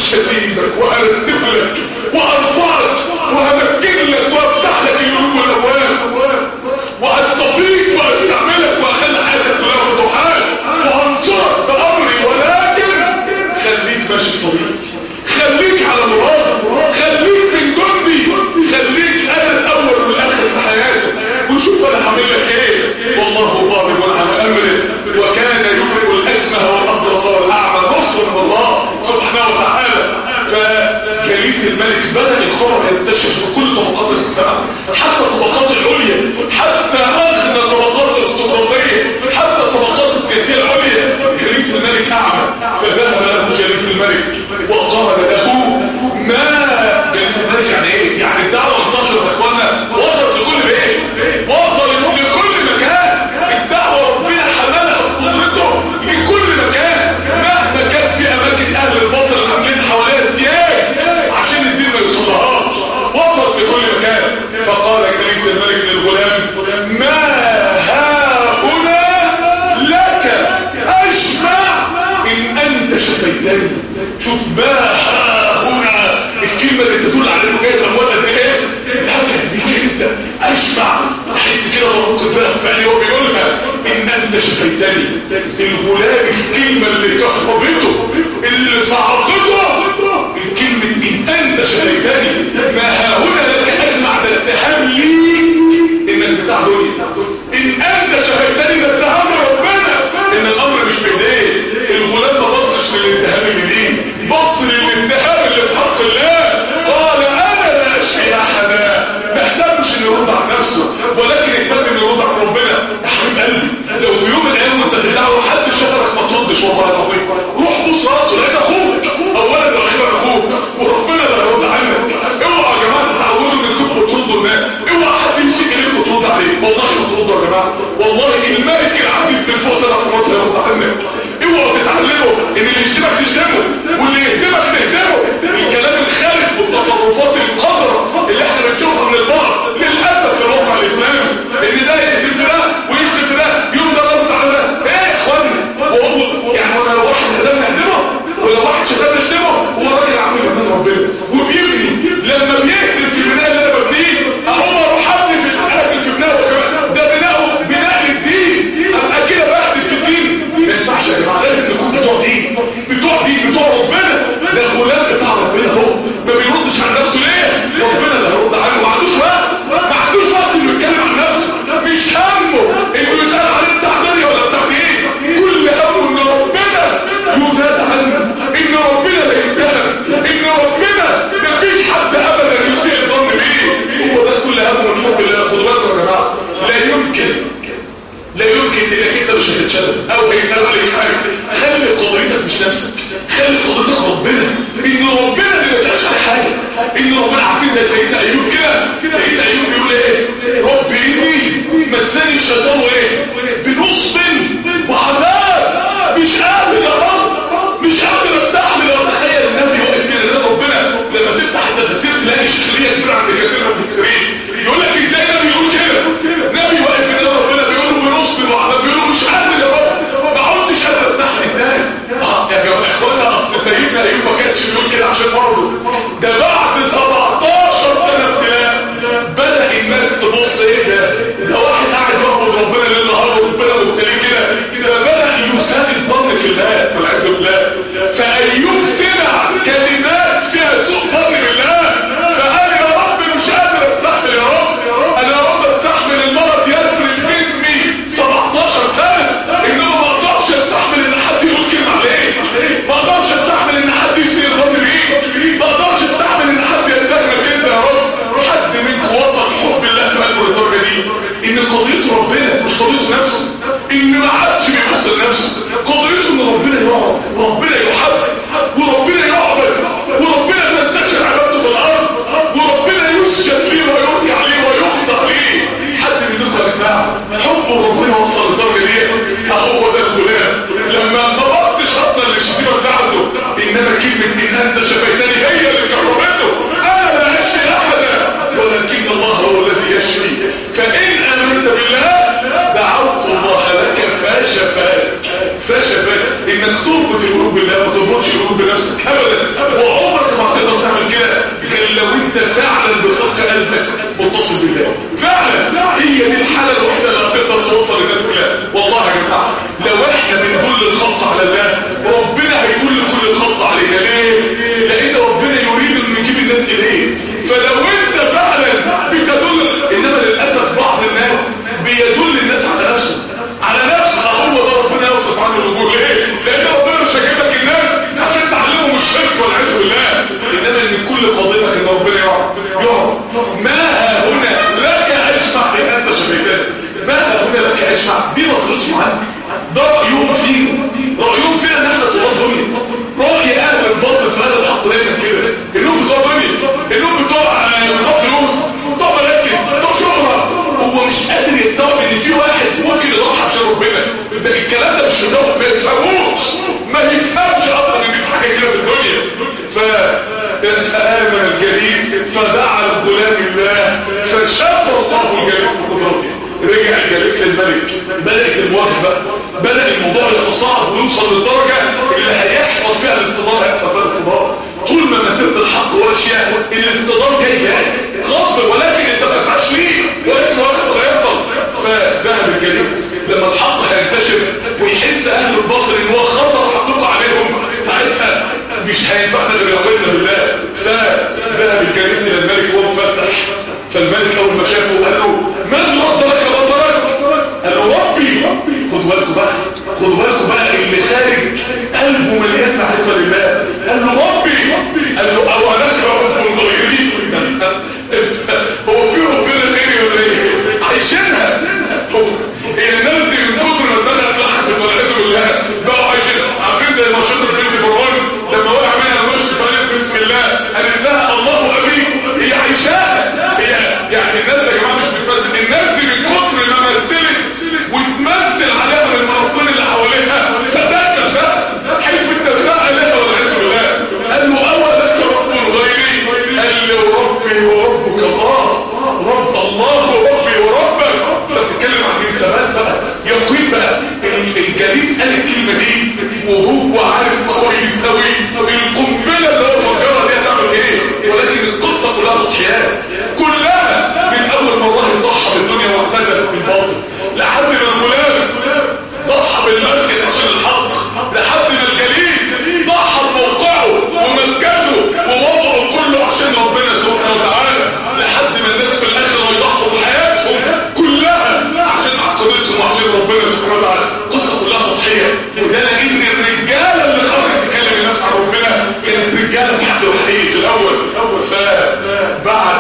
مش هسيبك وهرتب لك وهرفعك وهمكن لك وافتح لك القلوب والابواب واستفيق واستعملك واخلي حياتك كلها فتوحات وهنصرك بامري، ولكن خليك ماشي طريق، خليك على مراد، خليك من جندي، خليك انا الاول والاخر في حياتك وشوف انا هعمل لك ايه. والله غالب على امره وكان يبرئ الاكمه والابرص والاعمى نصر من الله سبحانه وتعالى. فجليس الملك بدا الخبر ينتشر في كل طبقات المجتمع، حتى الطبقات العليا، حتى اغنى طبقات الارستقراطيه، حتى الطبقات السياسيه العليا. جليس الملك اعمى فذهب له جليس الملك وقال له ما جليس الملك يعني ايه؟ يعني الدعوه انتشرت يا اخوانا، وصلت لكل بيت، وصلت لكل مكان. الدعوه ربنا حملها بقدرته لكل مكان، مهما كان في اماكن اهل الباطل عاملين حواليها سياج عشان الدين ما يوصلهاش، وصلت لكل مكان. فقال جليس الملك للغلام ما ها هنا لك اجمع ان انت شفيتني. شوف ما ها هنا الكلمه اللي تدل على انه جاي من قد ايه؟ لك بيك انت اجمع. تحس كده مربوط بها فعلي هو بيقولها ان انت شفيتني. الغلام الكلمه اللي كهربته اللي صعقته الكلمه ان انت شفيتني. ما ها هنا لك اجمع ده اتهام ليك انك بتاع دنيا، ان انت شفيتني ده اتهام ربنا ان الامر مش بايديه. الغلام ما بصش للاتهام اللي ليه، بص للاتهام اللي في حق الله. قال انا لا اشفي احدا. ما اهتمش انه يرد عن نفسه ولكن اهتم انه يرد عن ربنا. يا حبيب قلبي لو في يوم من الايام وانت في الدعوه حد شغلك ما تردش والله العظيم، روح بص راسه لقيت اخوك اولا واخيرا اخوك وربنا لا يرد عنك. اوعى يا جماعه تتعودوا انكم بتردوا الناس، اوعى حد يمسك ايديك وترد عليه. والله بتردوا يا جماعه، والله الملك العزيز من فوق سبع سماوات لا يرد عنك. اوعوا تتعلموا ان اللي يشتمك تشتمه واللي يهتمك تهتمه. الكلام الخارج والتصرفات القذره اللي احنا بنشوفها من البعض للاسف في الواقع الاسلامي، ان ده يهتم في ده ويشتم في ده يوم ده رد على ده. ايه يا اخوانا؟ وهو يعني انا لو واحد هدمنا نهدمه ولو واحد شتمنا نشتمه؟ هو راجل عامل قدام ربنا وبيبني. لما بيهدم في البناء اللي انا ببنيه اقوم اروح ابني في اهدم في بناءه كمان. ده بناءه بناء للدين، ابقى كده بهدم في الدين. ما ينفعش يا جماعه، لازم نكون بتوع دين، بتوع دين، بتوع ربنا. ده الغلام بتاع ربنا اهو ما بيردش عن نفسه ليه؟ ربنا اللي هيرد عنه. ما عندوش وقت، ما عندوش وقت انه يتكلم عن نفسه، مش همه انه يتقال عليه بتاع دنيا ولا بتاع ايه. كل همه ان ربنا يزاد عنه، ان ربنا لا يتهم، ان ربنا ما فيش حد ابدا يسيء الظن بيه. هو ده كل همه الحب اللي خدوا بالكم يا جماعه. لا يمكن لا يمكن انك انت مش هتتشلم او هيتقال عليك حاجه. خلي قضيتك مش نفسك، خلي قضيتك ربنا، ان ربنا اللي ما يتقالش عليه حاجه. ان ربنا عارفين زي سيدنا ايوب كده. سيدنا ايوب بيقول ايه؟ رب اني مسني الشيطان ايه؟ بنصب وعذاب. مش قادر يا رب، مش قادر استحمل. لو تخيل النبي واقف كده، ربنا لما تفتح التفاسير تلاقي شخليه كبيره عند كثير من المفسرين يقول لك ازاي النبي يقول كده؟ نبي واقف كده ربنا بيقول له بنصب وعذاب، بيقول له مش قادر يا رب، ما عدتش قادر استحمل. ازاي؟ اه يا جماعه اخوانا، اصل سيدنا ايوب ما كانش بيقول كده عشان برضه ده بعد سبعتاشر سنه ابتلاء بدا الناس تبص ايه ده؟ ده واحد قاعد يعبد ربنا ليل نهار وربنا مبتليه كده. ده بدا يساء الظن في الله والعياذ بالله. فايوب سمع كلمات فيها سوء ظن بالله فقال يا رب مش قادر استحمل. يا رب انا يا رب استحمل المرض يسري في جسمي سبعتاشر سنه، انما ما اقدرش استحمل ان حد يقول كلمه عليه، ما اقدرش استحمل ان حد يسيء الظن بيه، ما اقدرش استحمل ان حد يتهمك انت. يا رب حد منكم وصل حب الله تبارك للدرجه دي ان قضيته ربنا مش قضيته نفسه، ان ما عادش بيبص لنفسه، قضيته ان ربنا يعرف وربنا يحب وربنا يعبد وربنا تنتشر عبادته في الارض وربنا يسجد ليه ويركع ليه ويخضع ليه. حد منكم يا جماعه حب ربنا وصل للدرجه دي؟ اهو ده الغلام لما ما بصش اصلا للشتيمه بتاعته، انما كلمه ان انت شفيتني هي اللي كرمته. انا لا اشفي احدا ولكن الله هو الذي يشفي. فان امنت بالله دعوت الله لك فشفاك. فشفاك انك تربط القلوب بالله، ما تربطش القلوب بنفسك ابدا. جماعه لو احنا بنقول الخط على الله ربنا هيقول كل الخط علينا. ليه؟ لان ربنا يريد ان يجيب الناس اليه. فلو انت فعلا بتدل، انما للاسف بعض الناس بيدل الناس على نفسه على نفسه هو ده ربنا يصف عنه الامور. ليه؟ لان ربنا مش هيجيب لك الناس عشان تعلمهم الشرك والعياذ بالله، انما ان كل قضيتك ان ربنا يقعد يقعد ما هنا لك اجمع ان انت شبيتان، ما هنا لك اجمع. دي نظرتهم عنك، ده رايهم فيه، رايهم فينا ان احنا طلاب دنيا. راي اهل الباطل في هذا الحق دايما كده انهم بتوع دنيا، انهم بتوع بتوع فلوس، بتوع مراكز، بتوع شهره. هو مش قادر يستوعب ان في واحد ممكن يضحي عشان ربنا. ده الكلام ده مش فاهم، ما يفهموش، ما يفهمش اصلا ان في حاجه كده في الدنيا. ف فآمن الجليس فدعا الغلام الله فشاف الله الجليس بقدرته. رجع الجليس للملك، بدأت المواجهة، بدأ الموضوع يتصاعد ويوصل للدرجة اللي هيحصل فيها الاستدار. هيحصل فيها الاستدار طول ما مسيرة الحق واشياء الاستدار جاي جاي غصب، ولكن انت ما تسعاش ليه، ولكن هو يحصل هيحصل. فذهب الجليس لما الحق هينتشر ويحس اهل الباطل ان هو خطر حقيقة عليهم، ساعتها مش هينفعنا غير يقينا بالله. فذهب الجليس الى الملك وهو مفتح. فالملك اول ما شافه قال له من رد لك بصرك؟ قال له ربي. خدوا بالكم بقى، خدوا بالكم بقى اللي خارج قلبه مليان معرفه لله. قال له ربي. قال له او لك رب غيري؟ هو في ربنا غيري ولا ايه؟ عايشينها. هي الناس دي من كتر ما ابتدت تحسب والعياذ بالله بقوا عايشينها. عارفين زي ماتشات البنت فرعون لما وقع منها المشط فقالت بسم الله، قالت لها الله ابي. هي عايشاها. هي يعني الناس يا جماعه مش بتمثل، الناس دي من كتر ما مثلت وتمثل عليها من المنافقين اللي حواليها صدقت نفسها، حسبت نفسها عليها والعياذ بالله. قال له اول لك رب غيري؟ قال له ربي وربك الله. رب الله وربي وربك. انت بتتكلم عن ثبات بقى، يقين بقى. الجليس قال الكلمه دي وهو عارف كويس قوي القنبله اللي هو فجرها دي هتعمل ايه، ولكن القصه كلها تضحيات، كلها من اول ما الله ضحى بالدنيا واعتزل بالباطل لحد ما الغلام ضحى بالمركز عشان الحق، لحد ما الجليس ضحى بموقعه ومركزه ووضعه كله عشان ربنا سبحانه وتعالى، لحد ما الناس في الاخر هيضحوا بحياتهم كلها عشان عقيدتهم وعشان ربنا سبحانه وتعالى. قصه كلها تضحيه. وده لان الرجاله اللي خرجت تكلم الناس عن ربنا كانت رجاله بحق وحقيقي في الاول. فبعد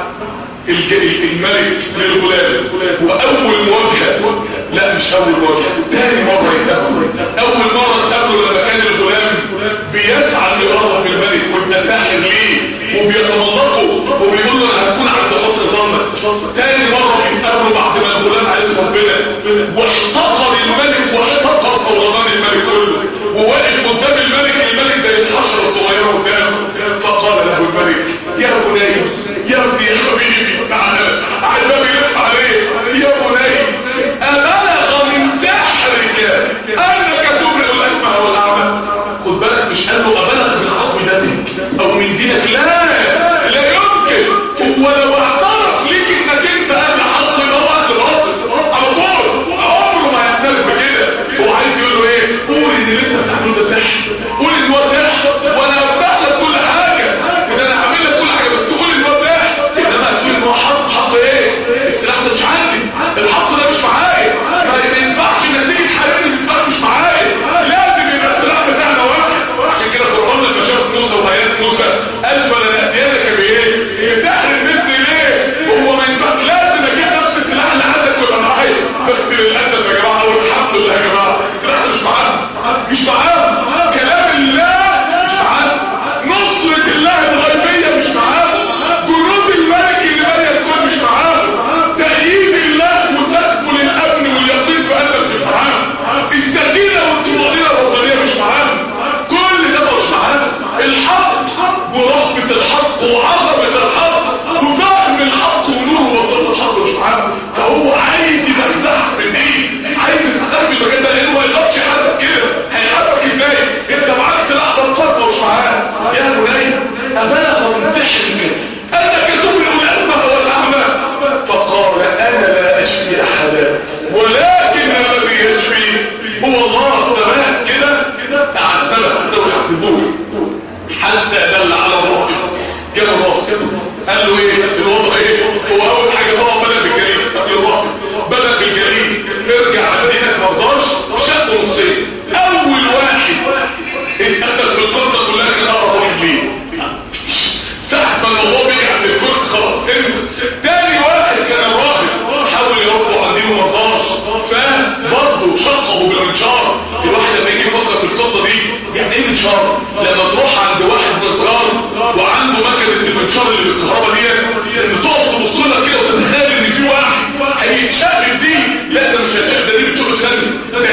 الملك للغلام واول مواجهه، لا مش اول مواجهه، تاني مره يتقابلوا. اول مره اتقابلوا لما كان الغلام بيسعى انه يقرب من الملك ويبقى ساحر ليه وبيتملقه وبيقول له انا هكون عند حسن ظنك. تاني مره بيتقابلوا بعد ما الغلام عرف ربنا واحتقر الملك واحتقر صولان الملك كله وواقف قدام الملك، الملك زي الحشره الصغيره قدامه. فقال له الملك يا بني يا ابني يا حبيبي تعالى، عذاب يلف عليه. يا بني أبلغ من سحرك أنك تبرئ الأكمه والأعمى. خد بالك مش قال له أبلغ من عقيدتك أو من دينك، لا لا يمكن. هو لو اعترف ليك إنك أنت أهل حق يبقى هو أهل باطل على طول، عمره ما يعترف بكده. هو عايز يقول له إيه؟ قول إن اللي أنت بتعمله ده سحر،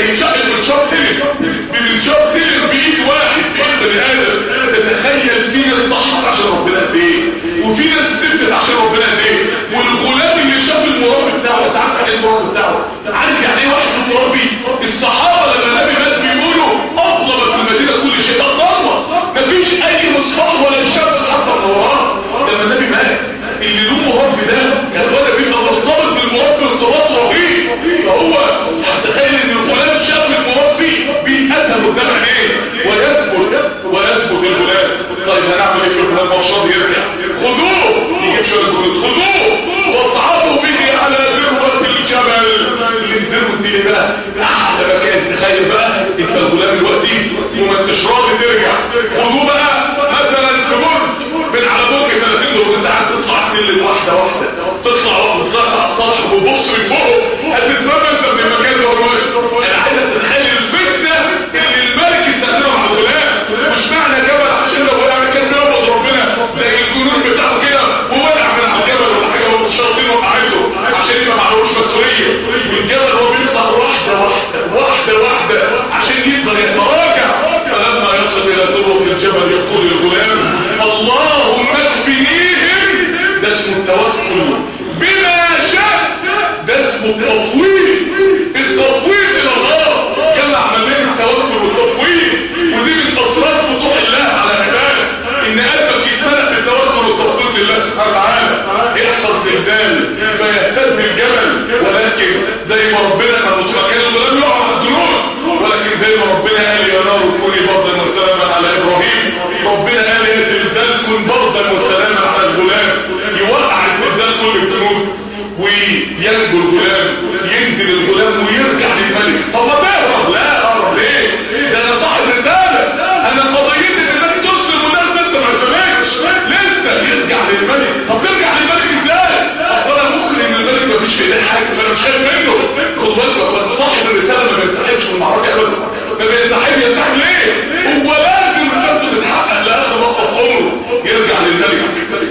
يتشق المنشار تلم بمنشار تلم بايد واحد بايد بني ادم. تتخيل في ناس ضحت عشان ربنا قد ايه، وفي ناس سبتت عشان ربنا قد ايه. والغلام اللي شاف المربي بتاعه، انت عارف يعني ايه المربي بتاعه؟ عارف يعني ايه واحد مربي؟ الصحابه لما النبي مات بيقولوا اظلم في المدينه كل شيء، ضلمه مفيش اي مصباح ولا الشمس حتى منوراه. لما النبي مات اللي له مربي ده كان ولا بيبقى مرتبط بالمربي ارتباط رهيب. فهو تخيل ان الغلام شاف المربي بيتقدم قدام عينيه ويثبت ويثبت الغلام. طيب هنعمل ايه في الغلام؟ مرشد يرجع، خذوه يجيب شويه جنود، خذوه واصعدوا به على ذروه الجبل. اللي ذروه دي بقى اعلى مكان. تخيل بقى انت الغلام دلوقتي وما انتش راضي ترجع، خذوه بقى مثلا في برج من على برج ثلاثين دور، انت قاعد تطلع السلم واحده واحده، تطلع وتطلع على السطح وتبص من فوق، هتتفهم انت من المكان ده ولا ايه؟ انا عايزك تتخيل الفتنه اللي الملك استخدمها مع الغلام. مش معنى جبل عشان لو وقع كان بيعبد ربنا زي الجنود بتاعه كده ووقع من على الجبل ولا حاجه والشياطين وقعته عشان يبقى معلوش مسؤوليه. والجبل هو بيطلع واحده واحده واحده واحده عشان يقدر يتراجع. فلما يصل الى ذروه الجبل يقول الغلام اللهم اكفنيهم. ده اسمه التوكل بما شاء، ده اسمه التفويض. التفويض الى الله جمع ما بين التوكل والتفويض، ودي من اسرار فتوح الله على عباده، ان قلبك يتملأ بالتوكل والتفويض لله سبحانه وتعالى. يحصل زلزال فيهتز الجبل، ولكن زي ما ربنا كان الغلام يقع على الجنود، ولكن زي ما ربنا قال يا نار كوني بردا وسلاما على ابراهيم، ربنا قال يا زلزال كن بردا وسلاما على الغلام. يوقع الزلزال كل الجنود وينجو الغلام، ينزل الغلام ويرجع للملك. طب ما تهرب؟ لا اهرب ليه؟ ده انا صاحب رساله، انا قضيتي ان الناس تسلم والناس لسه ما اسلمتش، لسه يرجع للملك. طب ترجع للملك ازاي؟ اصل انا ممكن ان الملك ما فيش في ايديه حاجه فانا مش خايف منه. خد بالك صاحب الرساله ما بينسحبش من المعركه ابدا، ما بينسحب. ينسحب ليه؟ هو لازم رسالته تتحقق لاخر لحظه في عمره. يرجع للملك.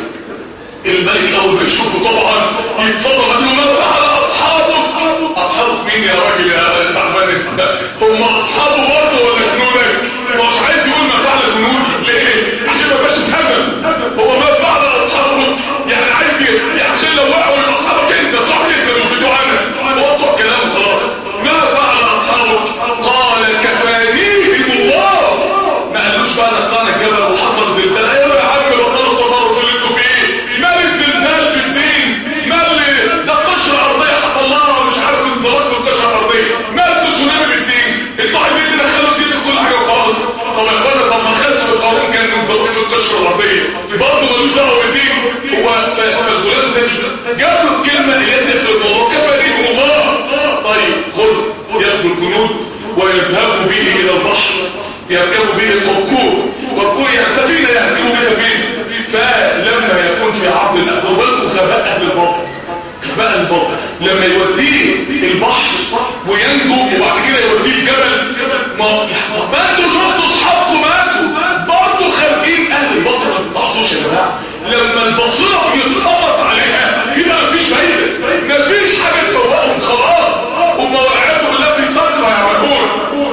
الملك اول ما يشوفه طبعا يتصدم، قال له ما فعل اصحابك؟ اصحابك مين يا راجل يا تعبان انت؟ هم اصحابه برضه ولا جنودك؟ مش عايز يقول ما فعل جنودي ليه؟ عشان ما بقاش اتهزم. هو ما فعل اصحابك يعني عايز يعني عشان لو وقعوا من اصحابك انت تروح انت مش بتوع انا. وقطع كلامه خلاص. ما فعل اصحابك؟ قال كفانيهم الله. ما قالوش بقى نطلعنا الجبل وحصل زلزال. ايوه يا عم بطلوا التطرف اللي انتوا فيه. مال الزلزال بالدين؟ مال ده قشره ارضيه حصل لها مش عارف انزلاق في القشره الارضيه؟ مال تسونامي بالدين؟ انتوا عايزين تدخلوا الدين في كل حاجه وخلاص. طب يا اخوانا طب ما خدش في القانون كان انزلاق في القشره الارضيه برضه ملوش دعوه بالدين. هو فالغلام زي جاب له الكلمه اللي هي داخل الموضوع كفانيهم الله. طيب خد ياخدوا الجنود ويذهبوا به الى البحر، يركبوا به القرقور. قرقور يعني سفينه، يركبوا به سفينه. فلما يكون في عرض الاخوات غباء اهل البحر، غباء البحر لما يوديه البحر وينجو وبعد كده يوديه الجبل. ما ما انتوا شفتوا اصحابكم ماتوا برضه خارجين. اهل البحر ما بتعصوش يا جماعه، لما البصيره يتطمس عليها يبقى مفيش فايده، مفيش حاجه تفوقهم خلاص، هم والعياذ بالله في سكره يعرفون.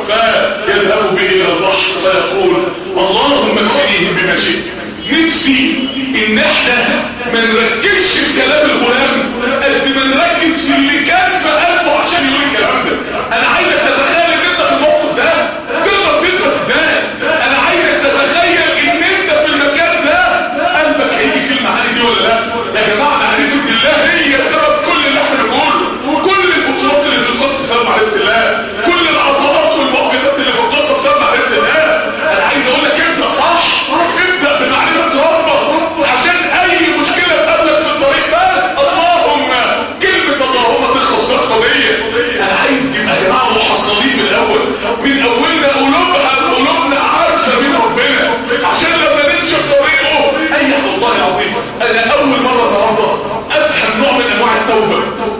فيذهب به الى البحر فيقول اللهم اكفنيهم بما شئت. نفسي ان احنا ما نركزش في كلام الغلام قد ما نركز في اللي كان في قلبه عشان يقول الكلام ده. انا عايزك تتخيل ان انت في الموقف ده تقدر تثبت ازاي. انا عايزك تتخيل ان انت في المكان ده قلبك هيجي في المعاني دي ولا لا. يا جماعه معرفه الله هي سبب كل اللي احنا بنقوله، كل البطولات اللي في القصه بسبب معرفه الله، كل العطاءات والمعجزات اللي في القصه بسبب معرفه الله. انا عايز اقول لك ابدا صح، ابدا بمعرفه ربك عشان اي مشكله تقابلك في الطريق بس اللهم كلمه اللهم تخلص بها القضيه. انا عايز نبقى يا جماعه محصلين من الاول، من اولنا قلوبها قلوبنا عارفه مين ربنا عشان لما نمشي في طريقه. اي والله العظيم انا اول مره النهارده افهم نوع من انواع التوبه.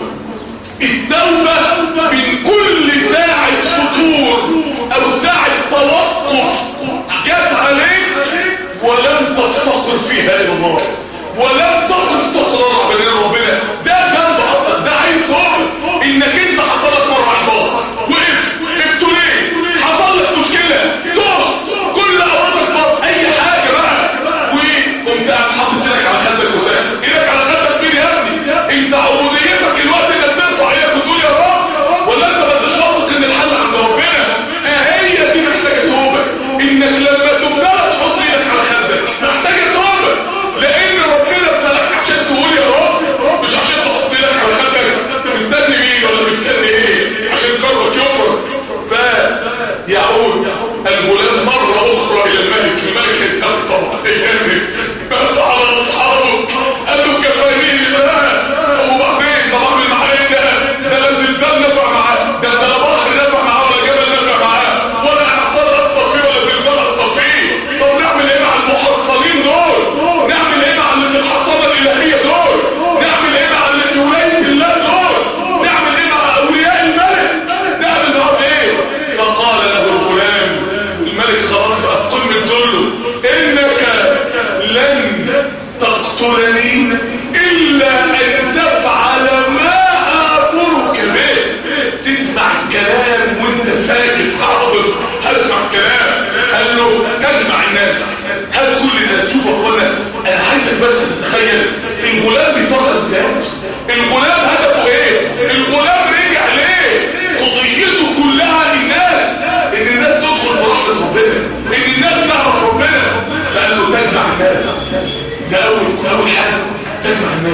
التوبه من كل ساعه فتور او ساعه توقف جت عليك ولم تفتقر فيها الى الله، ولم تقف تقرر بين ربنا. ده ذنب اصلا، ده عايز توبه. انك انت حصلت مره احباط، وقفت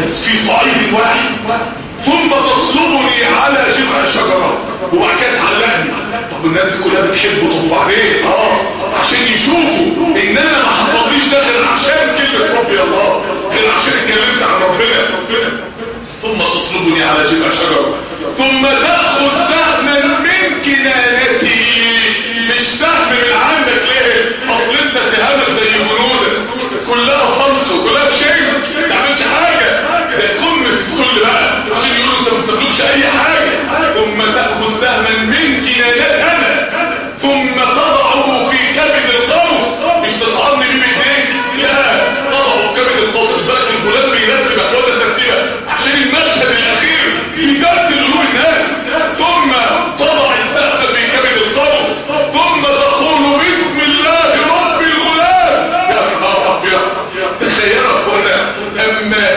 الناس في صعيد واحد ثم تصلبني على جذع شجرة وبعد كده تعلقني. طب الناس دي كلها بتحبه، طب وبعدين اه عشان يشوفوا ان انا ما حصليش ده غير عشان كلمة ربي الله، غير عشان اتكلمت عن ربنا. ثم تصلبني على جذع شجرة ثم تأخذ سهما من كنانتي. مش سهم من عندك ليه؟ اصل انت سهامك زي جنودك كلها فلس وكلها في شيء ما تعملش حاجة، ده قمة الذل بقى عشان يقولوا انت ما بتملكش اي حاجة. ثم تأخذ سهما من كنانتي انا ثم تضعه في كبد القوس. مش تطعني بيه بايديك، لا، تضعه في كبد القوس. البلد الغلام بيرتب احوال ترتيبها عشان المشهد الاخير يزلزل قلوب الناس. ثم تضع السهم في كبد القوس ثم تقول بسم الله رب الغلام. يا نهار ابيض، تخيلوا هنا اما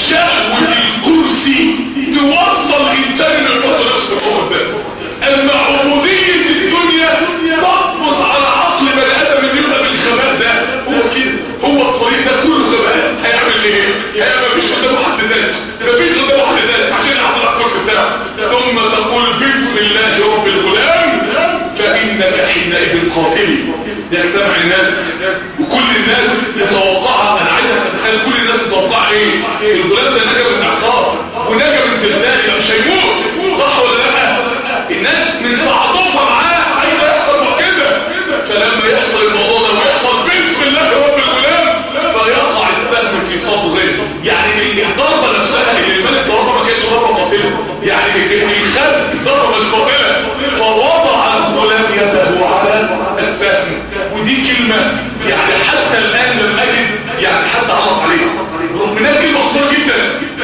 شهوة الكرسي توصل الانسان انه يحط نفسه في الحوض ده، اما عبودية الدنيا تقبض على عقل بني ادم اللي يبقى بالخباء ده. هو كده، هو الطريق ده كله غباء. هيعمل ايه؟ هيعمل مفيش قدامه حد تاني، مفيش قدامه حد تاني عشان يحط على الكرسي بتاعه. ثم تقول بسم الله رب الغلام فانك حينئذ قاتلي. يجتمع الناس وكل الناس متوقعه. انا عايزك تتخيل كل الناس متوقعه ايه؟ الغلام ده نجا من اعصار ونجا من زلزال، مش هيموت، صح ولا لا؟ الناس من تعاطفها معاه عايزه يحصل معجزه. فلما يحصل الموضوع ده ويحصل بسم الله رب الغلام فيقع السهم في صدره. يعني الضربه نفسها اللي الملك ضربها ما كانتش ضربه قاتله، يعني الخد ضربه مش قاتله. فوضع الغلام يده على السهم. ودي كلمه يعني حتى الان لم اجد يعني حد علق عليها، رغم انها كلمه خطيره جدا.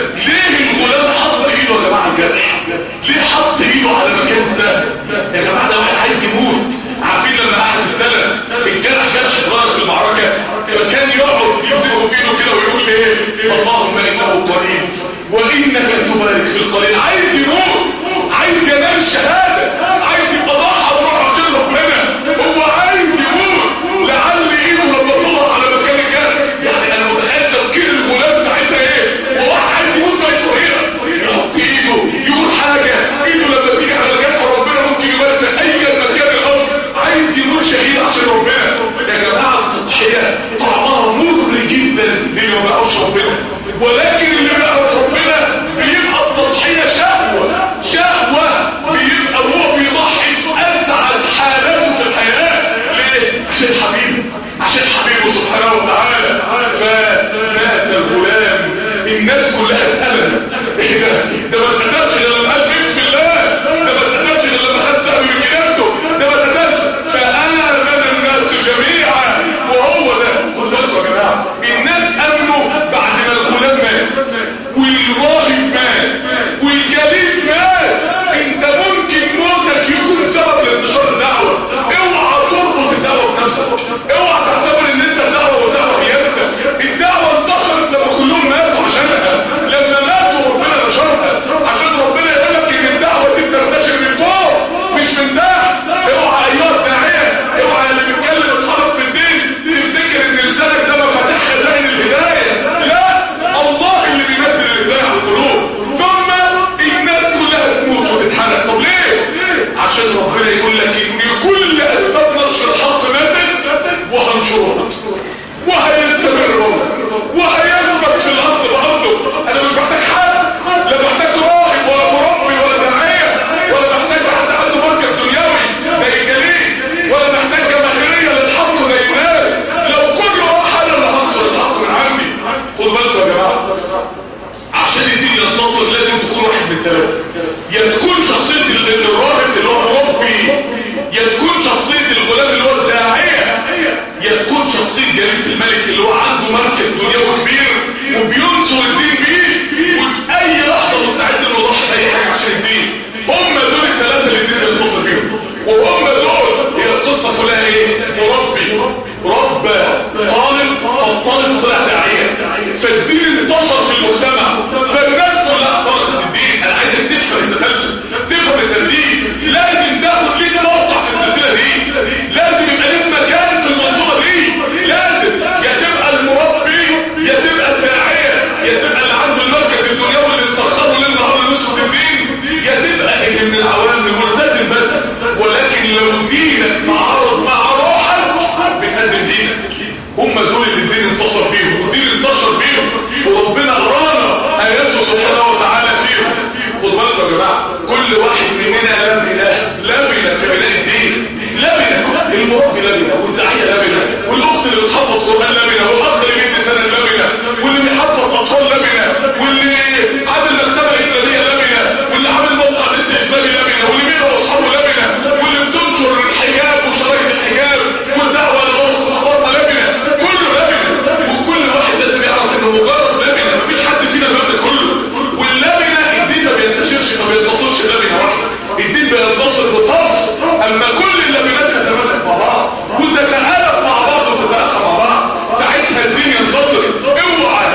ليه الغلام حط ايده يا جماعه الجرح؟ ليه حط ايده على مكان السهم؟ يا جماعه ده واحد عايز يموت. عارفين لما احد السلف الجرح جرح صغير في المعركه فكان يقعد يمسكه بايده كده ويقول ايه؟ اللهم انه قريب وانك تبارك في القليل. عايز يموت، عايز ينال الشهاده، عايز يبقى ضحى بروح عشان ربنا. هو عايز يموت لعل ايده لما تطلع على مكان الجرح. يعني انا متخيل تفكير الغلام ساعتها ايه؟ وواحد عايز يموت باي طريقه يحط ايده يقول حاجه، ايده لما تيجي على الجرح ربنا ممكن يبارك في اي مكان الارض. عايز يموت شهيد عشان ربنا. يا جماعه التضحيه طعمها مر جدا للي ما بقاش ربنا، ولكن اللي بقى ربنا بيبقى التضحيه شهوه شهوه بيبقى هو بيضحي في اسعد حالاته في الحياه. ليه؟ عشان حبيبه، عشان حبيبه سبحانه وتعالى. فمات الغلام، الناس كلها اتقلبت. ايه ده؟ ده ما اتقتلش غير لما قال بسم الله، ده ما اتقتلش غير لما خد سهم من كنانته، ده ما اتقتلش. فآمن الناس جميعا. وهو ده، خد بالكم يا جماعه، الناس امنوا بعد ما الغلام مات والراهب مات والجليس مات. انت ممكن موتك يكون سبب لانتشار الدعوه. اوعى تربط الدعوه بنفسك، اوعى تعتبر ان انت الدعوه ودعوه خيانتك. الدعوه انتشرت لما كلهم ماتوا عشانها، لما ماتوا ربنا نشرها عشان ربنا يقول لك ان الدعوه دي بتنتشر من فوق مش من تحت. اوعى ايها الداعيه، اوعى اللي بيتكلم اصحابك في الدين تفتكر ان لسانك ده مفاتيح خزائن الهدايه. لا، الله اللي بينزل الهدايه على القلوب. ثم الناس كلها تموت وتتحرق. طب ليه؟ عشان ربنا يقول لك ان كل اسباب نشر الحق ماتت وهنشرها وهيستمر وهيثبت في الارض بارضه. انا مش محتاج حد، لا محتاج راهب ولا مربي ولا داعيه ولا محتاج حد عنده مركز دنيوي زي الجليس ولا محتاج جماهيريه للحق زي الناس. لو كل واحد انا هنشر الحق من عندي. خد بالكم يا جماعه، عشان الدين ينتصر لازم تكون واحد من ثلاثه. يا تكون شخصيه الراهب اللي هو مربي، يا تكون شخصيه الغلام اللي هو الداعيه، يا تكون شخصيه جليس الملك اللي هو عنده مركز دنيوي كبير وبينصر الدين بيه وفي اي لحظه مستعد انه يضحي باي حاجه عشان الدين. هم دول الثلاثه اللي الدين بينتصر بيهم، وهم دول. هي القصه كلها ايه؟ مربي ربى طالب، فالطالب طلع داعيه، فالدين انتشر في المجتمع، فالناس كلها طلبت الدين. انا عايزك تفهم التسلسل، تفهم الترتيب. لازم تاخد ليك موقع في السلسله دي، لازم يبقى ليك مكان في المنظومه دي. لازم يا تبقى المربي، يا تبقى الداعيه، يا تبقى اللي عنده المركز لو دينك تعارض مع روحك بتقدم دينك. هم دول اللي الدين انتصر بيهم والدين انتشر بيهم وربنا أرانا آياته سبحانه وتعالى فيهم. خد بالكم يا جماعة، كل واحد مننا لبنة لبنة في بناء الدين. لبنة المربي لبنة، والداعية لبنة، والأخت اللي بتحفظ قرآن لبنة، والأخ اللي بيدي سنة لبنة، واللي بيحفظ أطفال لبنة، واللي عامل مكتبة إسلامية لبنة، واللي عامل موقع نت إسلامي لبنة، واللي بيقرأ أصحابه لبنة، واللي بتنشر الحجاب وشرايط الحجاب والدعوة لغوص صحباتها لبنة. كله لبنة، وكل واحد لازم يعرف إنه مجرد لبنة، مفيش حد فينا لبنة كله. واللبنة الدين ما بينتشرش ما بينتصرش لبنة واحدة، الدين بينتصر بصف. أما كل اللبنات تتماسك مع بعض وتتآلف مع بعض وتتأخى مع بعض، ساعتها الدين ينتصر. اوعى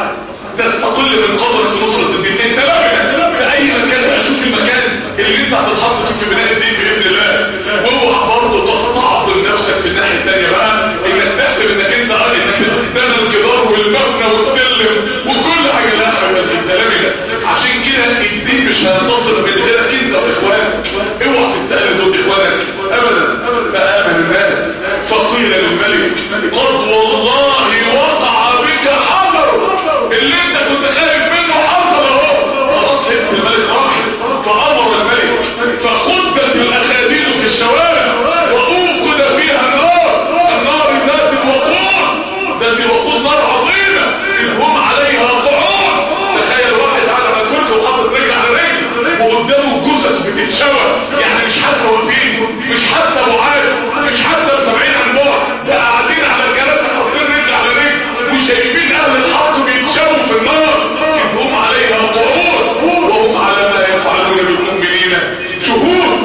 تستقل من قدر في نصرة الدين. انت لبنة في اي مكان، اشوف المكان اللي انت هتتحط فيه في بناء الدين باذن الله. واوعى برضه تستعصم نفسك في الناحية الثانية بقى، انك تحسب انك انت قدام الجدار والمبنى والسلم وكل حاجة. لا حبيبي، انت لبنة. عشان كده الدين مش هينتصر من غيرك انت واخوانك. اوعى تستقل دول اخوانك ابدا. فآمن الناس فقيل للملك قد والله وقع بك حذر. اللي انت كنت خايف منه حصل اهو، خلاص هبت الملك راحت. فامر الملك فخدت الاخاديد في الشوارع واوقد فيها النار، النار ذات الوقود، ذات الوقود نار عظيمه اذ هم عليها قعود. تخيل واحد على كرسي وحاطط رجل على رجل وقدامه جثث بتتشوى، يعني مش حتى واقفين، مش حتى بعاد، مش حتى متابعين عن بعد، ده قاعدين على الكراسي حاطين رجل على رجل وشايفين اهل الحق بيتشووا في النار اذ هم عليها قعود وهم على ما يفعلون بالمؤمنين شهود.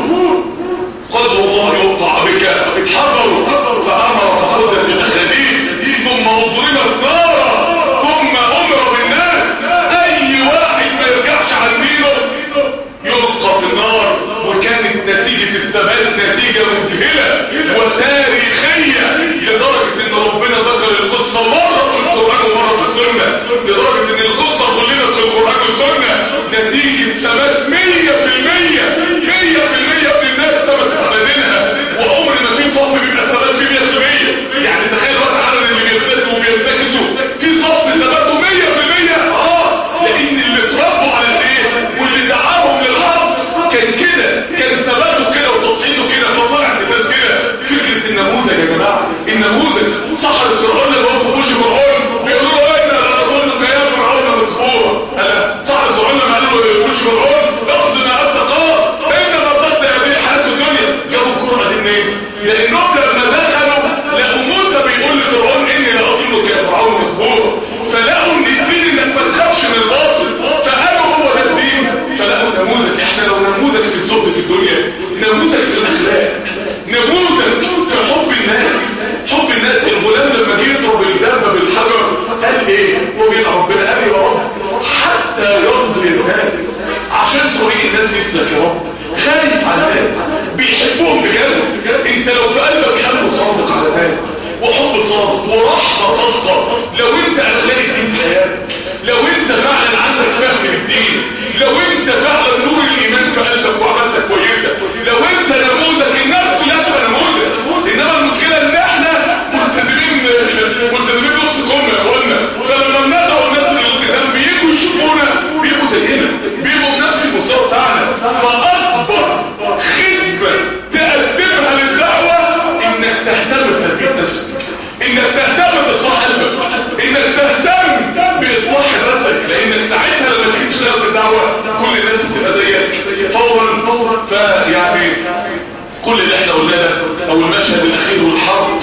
قد والله وقع بك حذر. فامر فخذت الاخاديد ثم اضربت نارا ثم امر بالناس اي واحد ما يرجعش عن دينه يلقى في النار. وكانت نتيجة الثبات نتيجة مذهلة وتاريخية، لدرجة ان ربنا ذكر القصة مرة في القرآن ومرة في السنة، لدرجة ان القصة غلبت في القرآن والسنة نتيجة ثبات مية في المية. مية في المية من الناس ثبتت على دينها، وعمر ما في صف بيبقى ثبات فيه مية في المية. يعني تخيل وقت عدد اللي بيبتسموا وبيبتكسوا في صف ثباته مية في المية. اه لان اللي اتربوا على الايه واللي دعاهم للحق كان كده، كان ثباته كده وتضحيته كده، فطلعت الناس كده. فكرة النموذج يا جماعة، النموذج سحرة فرعون اللي وقفوا في وش فرعون بيقولوا له احنا لا نظنك يا فرعون مذكورا. الا سحرة فرعون لما قالوا له في وش فرعون اخذ ما ابتق انت غطت هذه الحياة الدنيا. جابوا الجرأة دي منين؟ لانهم لما دخلوا لقوا موسى بيقول لفرعون اني لا اظنك يا فرعون مذكورا، فلقوا ان الدين انك ما تخافش من الباطل، فقالوا هو ده الدين. فلقوا نموذج. احنا لو نموذج في الزهد في الدنيا، نموذج في الاخلاق، نموذج في حب الناس. حب الناس. الغلام لما جه يضرب الدابه بالحجر قال ايه؟ هو بيدعي ربنا قال يا رب حتى يرضي الناس، عشان طريق الناس يسلك يا رب. خايف على الناس، بيحبهم بجد. انت لو في قلبك حب صادق على الناس وحب صادق ورحمه صادقه، لو انت اخلاق الدين في حياتك، لو انت فعلا عندك فهم للدين، لو انت فعلا نور الايمان في قلبك وعملتك كويسه، لو انت نموذج الناس كلها تبقى نموذج. انما المشكله ان احنا ملتزمين ملتزمين نص كم يا اخوانا، فلما بندعو الناس للالتزام بييجوا يشوفونا بيبقوا زينا، بيبقوا بنفس المستوى بتاعنا. فاكبر خدمه تقدمها للدعوه انك تهتم بتربيه نفسك، انك تهتم باصلاح قلبك، انك تهتم باصلاح ارادتك، لانك ساعتها لما تيجي تشتغل في الدعوه كل الناس بتبقى زيك فورا. فيعني كل اللي احنا قلناه ده، او المشهد الاخير والحرب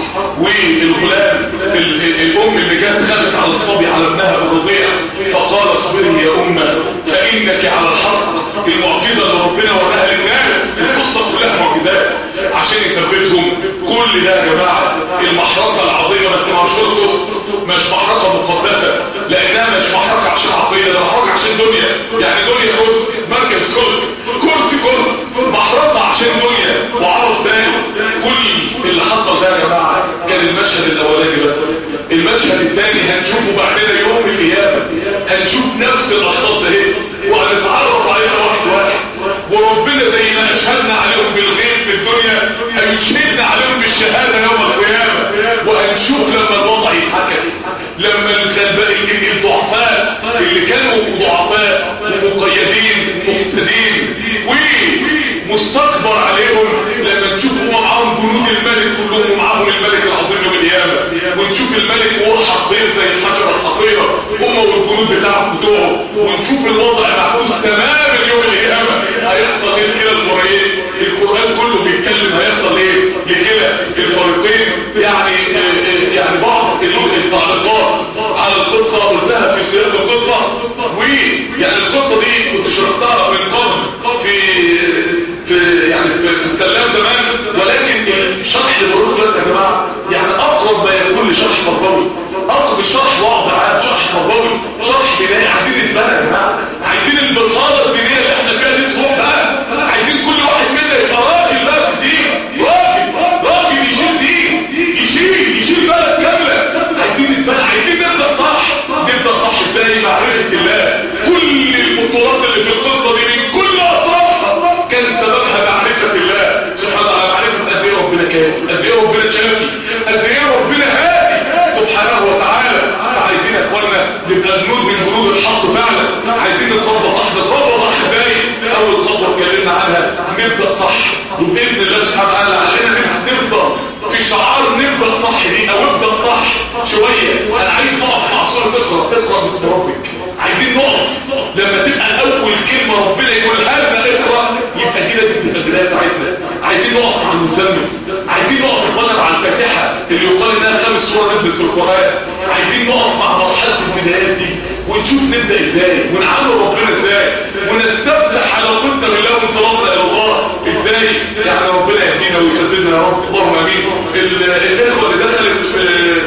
والغلام الام اللي كانت خافت على الصبي على ابنها بالرضيع فقال اصبري يا امه فانك على الحق. المعجزه اللي ربنا وراها للناس، القصه كلها معجزات عشان يثبتهم. كل ده يا جماعه المحرقه العظيمه، بس مش القصه مش محرقه مقدسه، لانها مش محرقه عشان عقيده، ده محرقه عشان دنيا. يعني دنيا كرسي، مركز كرسي، كرسي كرسي، محرقه عشان دنيا وعرض ثاني. كل اللي حصل ده يا جماعه كان المشهد الاولاني بس. المشهد الثاني هنشوفه بعدنا يوم القيامه، هنشوف نفس الاحداث دي وهنتعرف عليها واحد واحد، وربنا زي ما اشهدنا عليهم بالغيب في الدنيا هيشهدنا عليهم بالشهاده يوم القيامه. وهنشوف لما الوضع يتعكس، لما الغلبانين الضعفاء اللي كانوا ضعفاء ومقيدين ومقتدين ومستكبر عليهم، لما نشوف هم معاهم جنود الملك كلهم ومعاهم الملك العظيم يوم القيامه، ونشوف الملك وهو حقير زي الحجره الحقيره هم والجنود بتاعهم بتوعه، ونشوف الوضع معكوس تماما يوم القيامه. هيحصل ايه كده المرئين؟ القران كله بيتكلم هيحصل ايه لكده الفريقين. يعني يعني بعض التعليقات على القصه قلتها في سياق القصه، ويعني القصه دي كنت شرحتها من قبل في في يعني في السلام زمان، ولكن الشرح اللي بقوله دلوقتي يا جماعه يعني اقرب ما يكون لشرح تربوي، اقرب الشرح واضح عام، شرح تربوي، شرح بناء. عايزين نتبنى يا جماعه، عايزين البطاله الدينيه اللي احنا فيها دي تروح بقى، عايزين كل واحد منا يبقى راجل بقى في الدين، راجل راجل يشيل دين، يشيل يشيل بلد كامله. عايزين نتبنى، عايزين نبدا صح. نبدا صح ازاي؟ معرفه الله. كل البطولات اللي في القصه دي من كل اطرافها كان سببها معرفه الله سبحانه وتعالى، معرفه قد ايه ربنا كافي، قد ايه ربنا شافي، قد ايه ربنا هادي سبحانه وتعالى. فعايزين يا اخوانا نبقى جنود من جنود الحق فعلا. عايزين نتربى صح. نتربى صح ازاي؟ اول خطوه اتكلمنا عنها نبدا صح، وباذن الله سبحانه وتعالى علينا نفضل في شعار نبدا صح دي، او ابدا صح شويه. انا عايز نقف مع سوره اقرا، اقرا باسم ربك. عايزين نقف لما تبقى اول كلمه ربنا يقولها لنا اقرا، يبقى دي لازم تبقى البدايه بتاعتنا. عايزين نقف مع المزمل، عايزين نقف اخوانا مع الفاتحه اللي يقال انها خامس سوره نزلت في القران. عايزين نقف مع مرحله البدايات دي ونشوف نبدا ازاي، ونعامل ربنا ازاي، ونستفتح علاقتنا بالله وانطلاقنا الى الله ازاي. يعني ربنا يهدينا ويسددنا يا رب، اللهم امين. الاخوه اللي دخلت في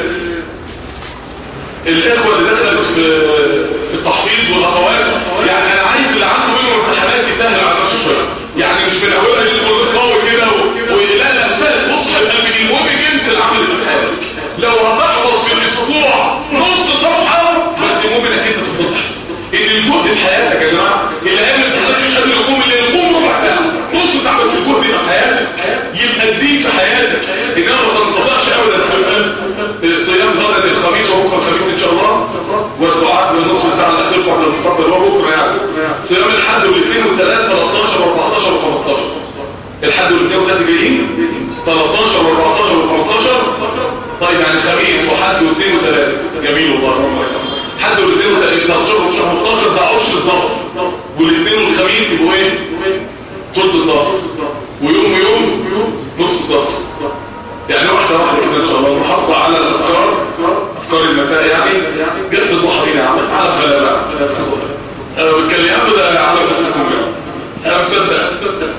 الاخوه اللي دخلت في في التحفيظ والاخوات، يعني انا عايز اللي عنده منهم امتحانات يسهل على نفسه شويه. يعني مش من اولها يدخل قوي كده ولا لا سهل. بص يا قلبي، المهم جنس العمل الامتحانات. لو هتحفظ في الاسبوع نص صفحه بس، المهم انك انت تتضحك ان الجهد في حياتك يا جماعه. اللي قال الامتحانات مش قادر يقوم، اللي يقوم ربع ساعه نص ساعه بس، الجهد يبقى في حياتك، يبقى الدين في حياتك. انما ما تنقطعش ابدا يا حبيب. صيام غدا الخميس وبكره الخميس ان شاء الله، والدعاء بالنصف ساعه الاخير قبل الفطار اللي هو بكره. يعني صيام الحد والاثنين والثلاث ثلاثة عشر واربعتاشر وخمستاشر. الحد والاثنين والثلاث جايين ثلاثة عشر واربعتاشر وخمستاشر. طيب يعني خميس وحد واثنين وثلاث. جميل والله. حد والاثنين وثلاث ثلاثة عشر وخمستاشر ده عشر الظهر، والاثنين والخميس يبقوا ايه؟ ثلث الظهر، ويوم ويوم نص الظهر. يعني واحده واحده كده ان شاء الله. محافظه على الاذكار، اذكار المساء. يعني جلسه ضحى دي عمل على غلبه جلسه ضحى. انا بتكلم ده على نفسكم يعني، انا مصدق.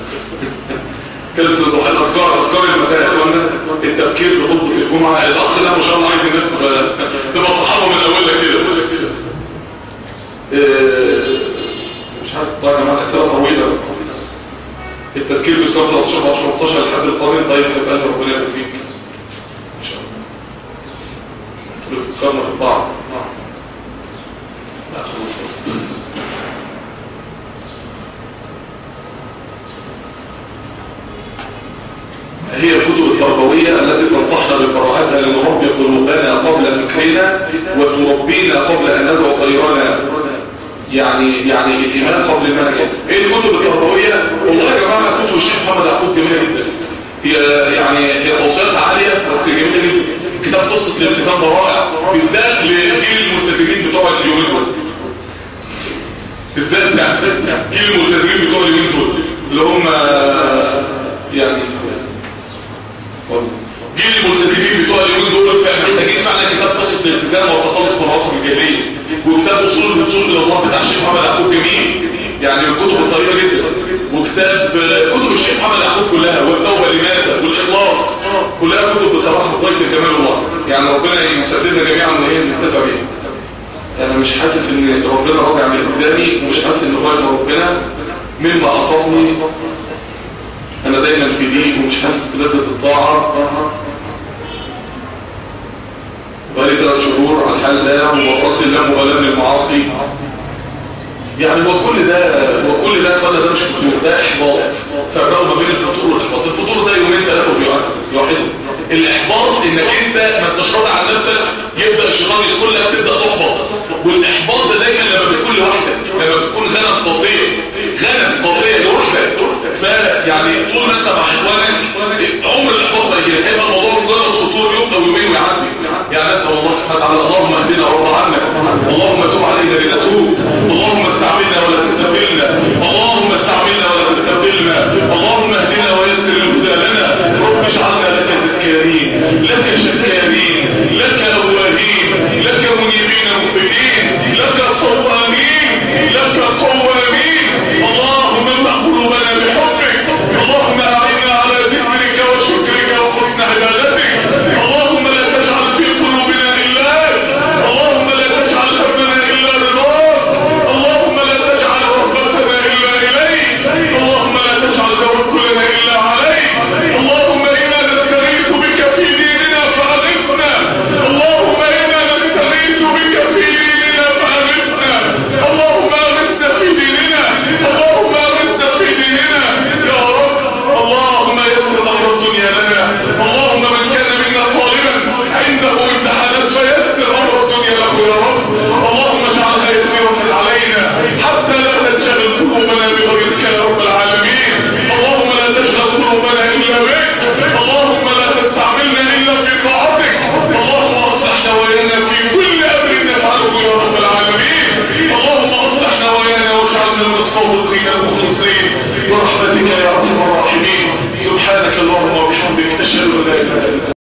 جلسه ضحى، الاذكار، اذكار المساء يا اخوانا. التبكير بخطبه الجمعه. الاخ ده ما شاء الله عايز الناس تبقى صحابه من اولها كده. مش عارف طبعا يا جماعه السنه طويله. التذكير بالصوت ثلاثة عشر خمستاشر لحد القادم. طيب يبقى لنا ربنا يبارك فيك ان شاء الله. بس بتفكرنا بالطاعه. لا خلاص هي الكتب التربويه التي تنصحنا بقراءتها لنربي قلوبنا قبل فكرنا، وتربينا قبل ان ندعو غيرنا. يعني يعني الايمان قبل المنهج. ايه الكتب التربويه؟ والله يا جماعه كتب الشيخ محمد يعقوب جميله جدا. هي يعني هي توصياتها عاليه بس جميله جدا. كتاب قصه الالتزام ده رائع، بالذات لجيل الملتزمين بتوع اليومين دول. بالذات يعني جيل الملتزمين بتوع اليومين دول اللي هم يعني جيل الملتزمين بتوع اليومين دول محتاجين فعلا كتاب قصه الالتزام والتخلص من العواصف الجاهليه، وكتاب اصول الوصول الى الله بتاع الشيخ محمد يعقوب جميل. يعني الكتب الطيبه جدا. وكتاب كتب الشيخ محمد يعقوب كلها، والتوبه لماذا، والاخلاص، كلها كتب بصراحه طيبه الجمال والله. يعني ربنا يسددنا جميعا وهي نتفق بيها. انا مش حاسس ان ربنا راضي عن التزامي، ومش حاسس ان راضي ربنا مما اصابني. انا دايما في ضيق ومش حاسس بلذة الطاعه. بقالي ثلاث شهور على الحال ده، ووصلت الله مغلب المعاصي. يعني هو كل ده هو كل ده خلى ده مش فطور، ده احباط. فرقوا ما بين الفطور والاحباط. الفطور ده يومين ثلاثه ويوحدوا. الاحباط انك انت ما انتش راضي عن نفسك، يبدا الشيطان يدخل لك تبدا تحبط. والاحباط ده دايما لما بتكون لوحدك، لما بتكون غنم قصير غنم قصير لوحدك. فيعني طول ما انت مع اخوانك عمر الاحباط ما يجي، هيبقى الموضوع مجرد فطور يوم او يومين ويعدي. يعني نسال الله سبحانه وتعالى اللهم اهدنا وارض عنا، اللهم تب علينا لنتوب، اللهم استعملنا ولا تستبدلنا، اللهم استعملنا ولا تستبدلنا، اللهم اهدنا ويسر الهدى لنا. رب اجعلنا لك ذكارين، لك شكارين، لك أواهين، لك منيبين مخبتين، لك صوامين، لك قوامين. اللهم املأ قلوبنا بحبك، اللهم أعنا على ذكرك وشكرك وحسن عبادتك. اللهم لا تجعل في قلوبنا إلاك، اللهم لا تجعل همنا إلا رضاك، اللهم لا تجعل رغبتنا إلا إليك، اللهم لا تجعل توكلنا إلا عليك. اللهم إنا نستغيث بك في ديننا فأغثنا، اللهم إنا نستغيث بك في ديننا فأغثنا، اللهم أغثنا في ديننا، اللهم أغثنا في ديننا يا رب. اللهم يسر أمر الدنيا لنا، اللهم من كان منا طالبا عنده امتحانات فيسر أمر الدنيا له يا رب. اللهم اجعلها يسيرة علينا حتى لا تنشغل قلوبنا بغيرك يا رب العالمين. اللهم لا تشغل قلوبنا إلا بك، اللهم لا تستعملنا إلا في طاعتك. اللهم أصلح نوايانا في كل أمر نفعله يا رب العالمين. اللهم أصلح نوايانا واجعلنا من الصادقين المخلصين برحمتك يا أرحم الراحمين. سبحانك اللهم وبحمدك أشهد أن لا إله إلا أنت.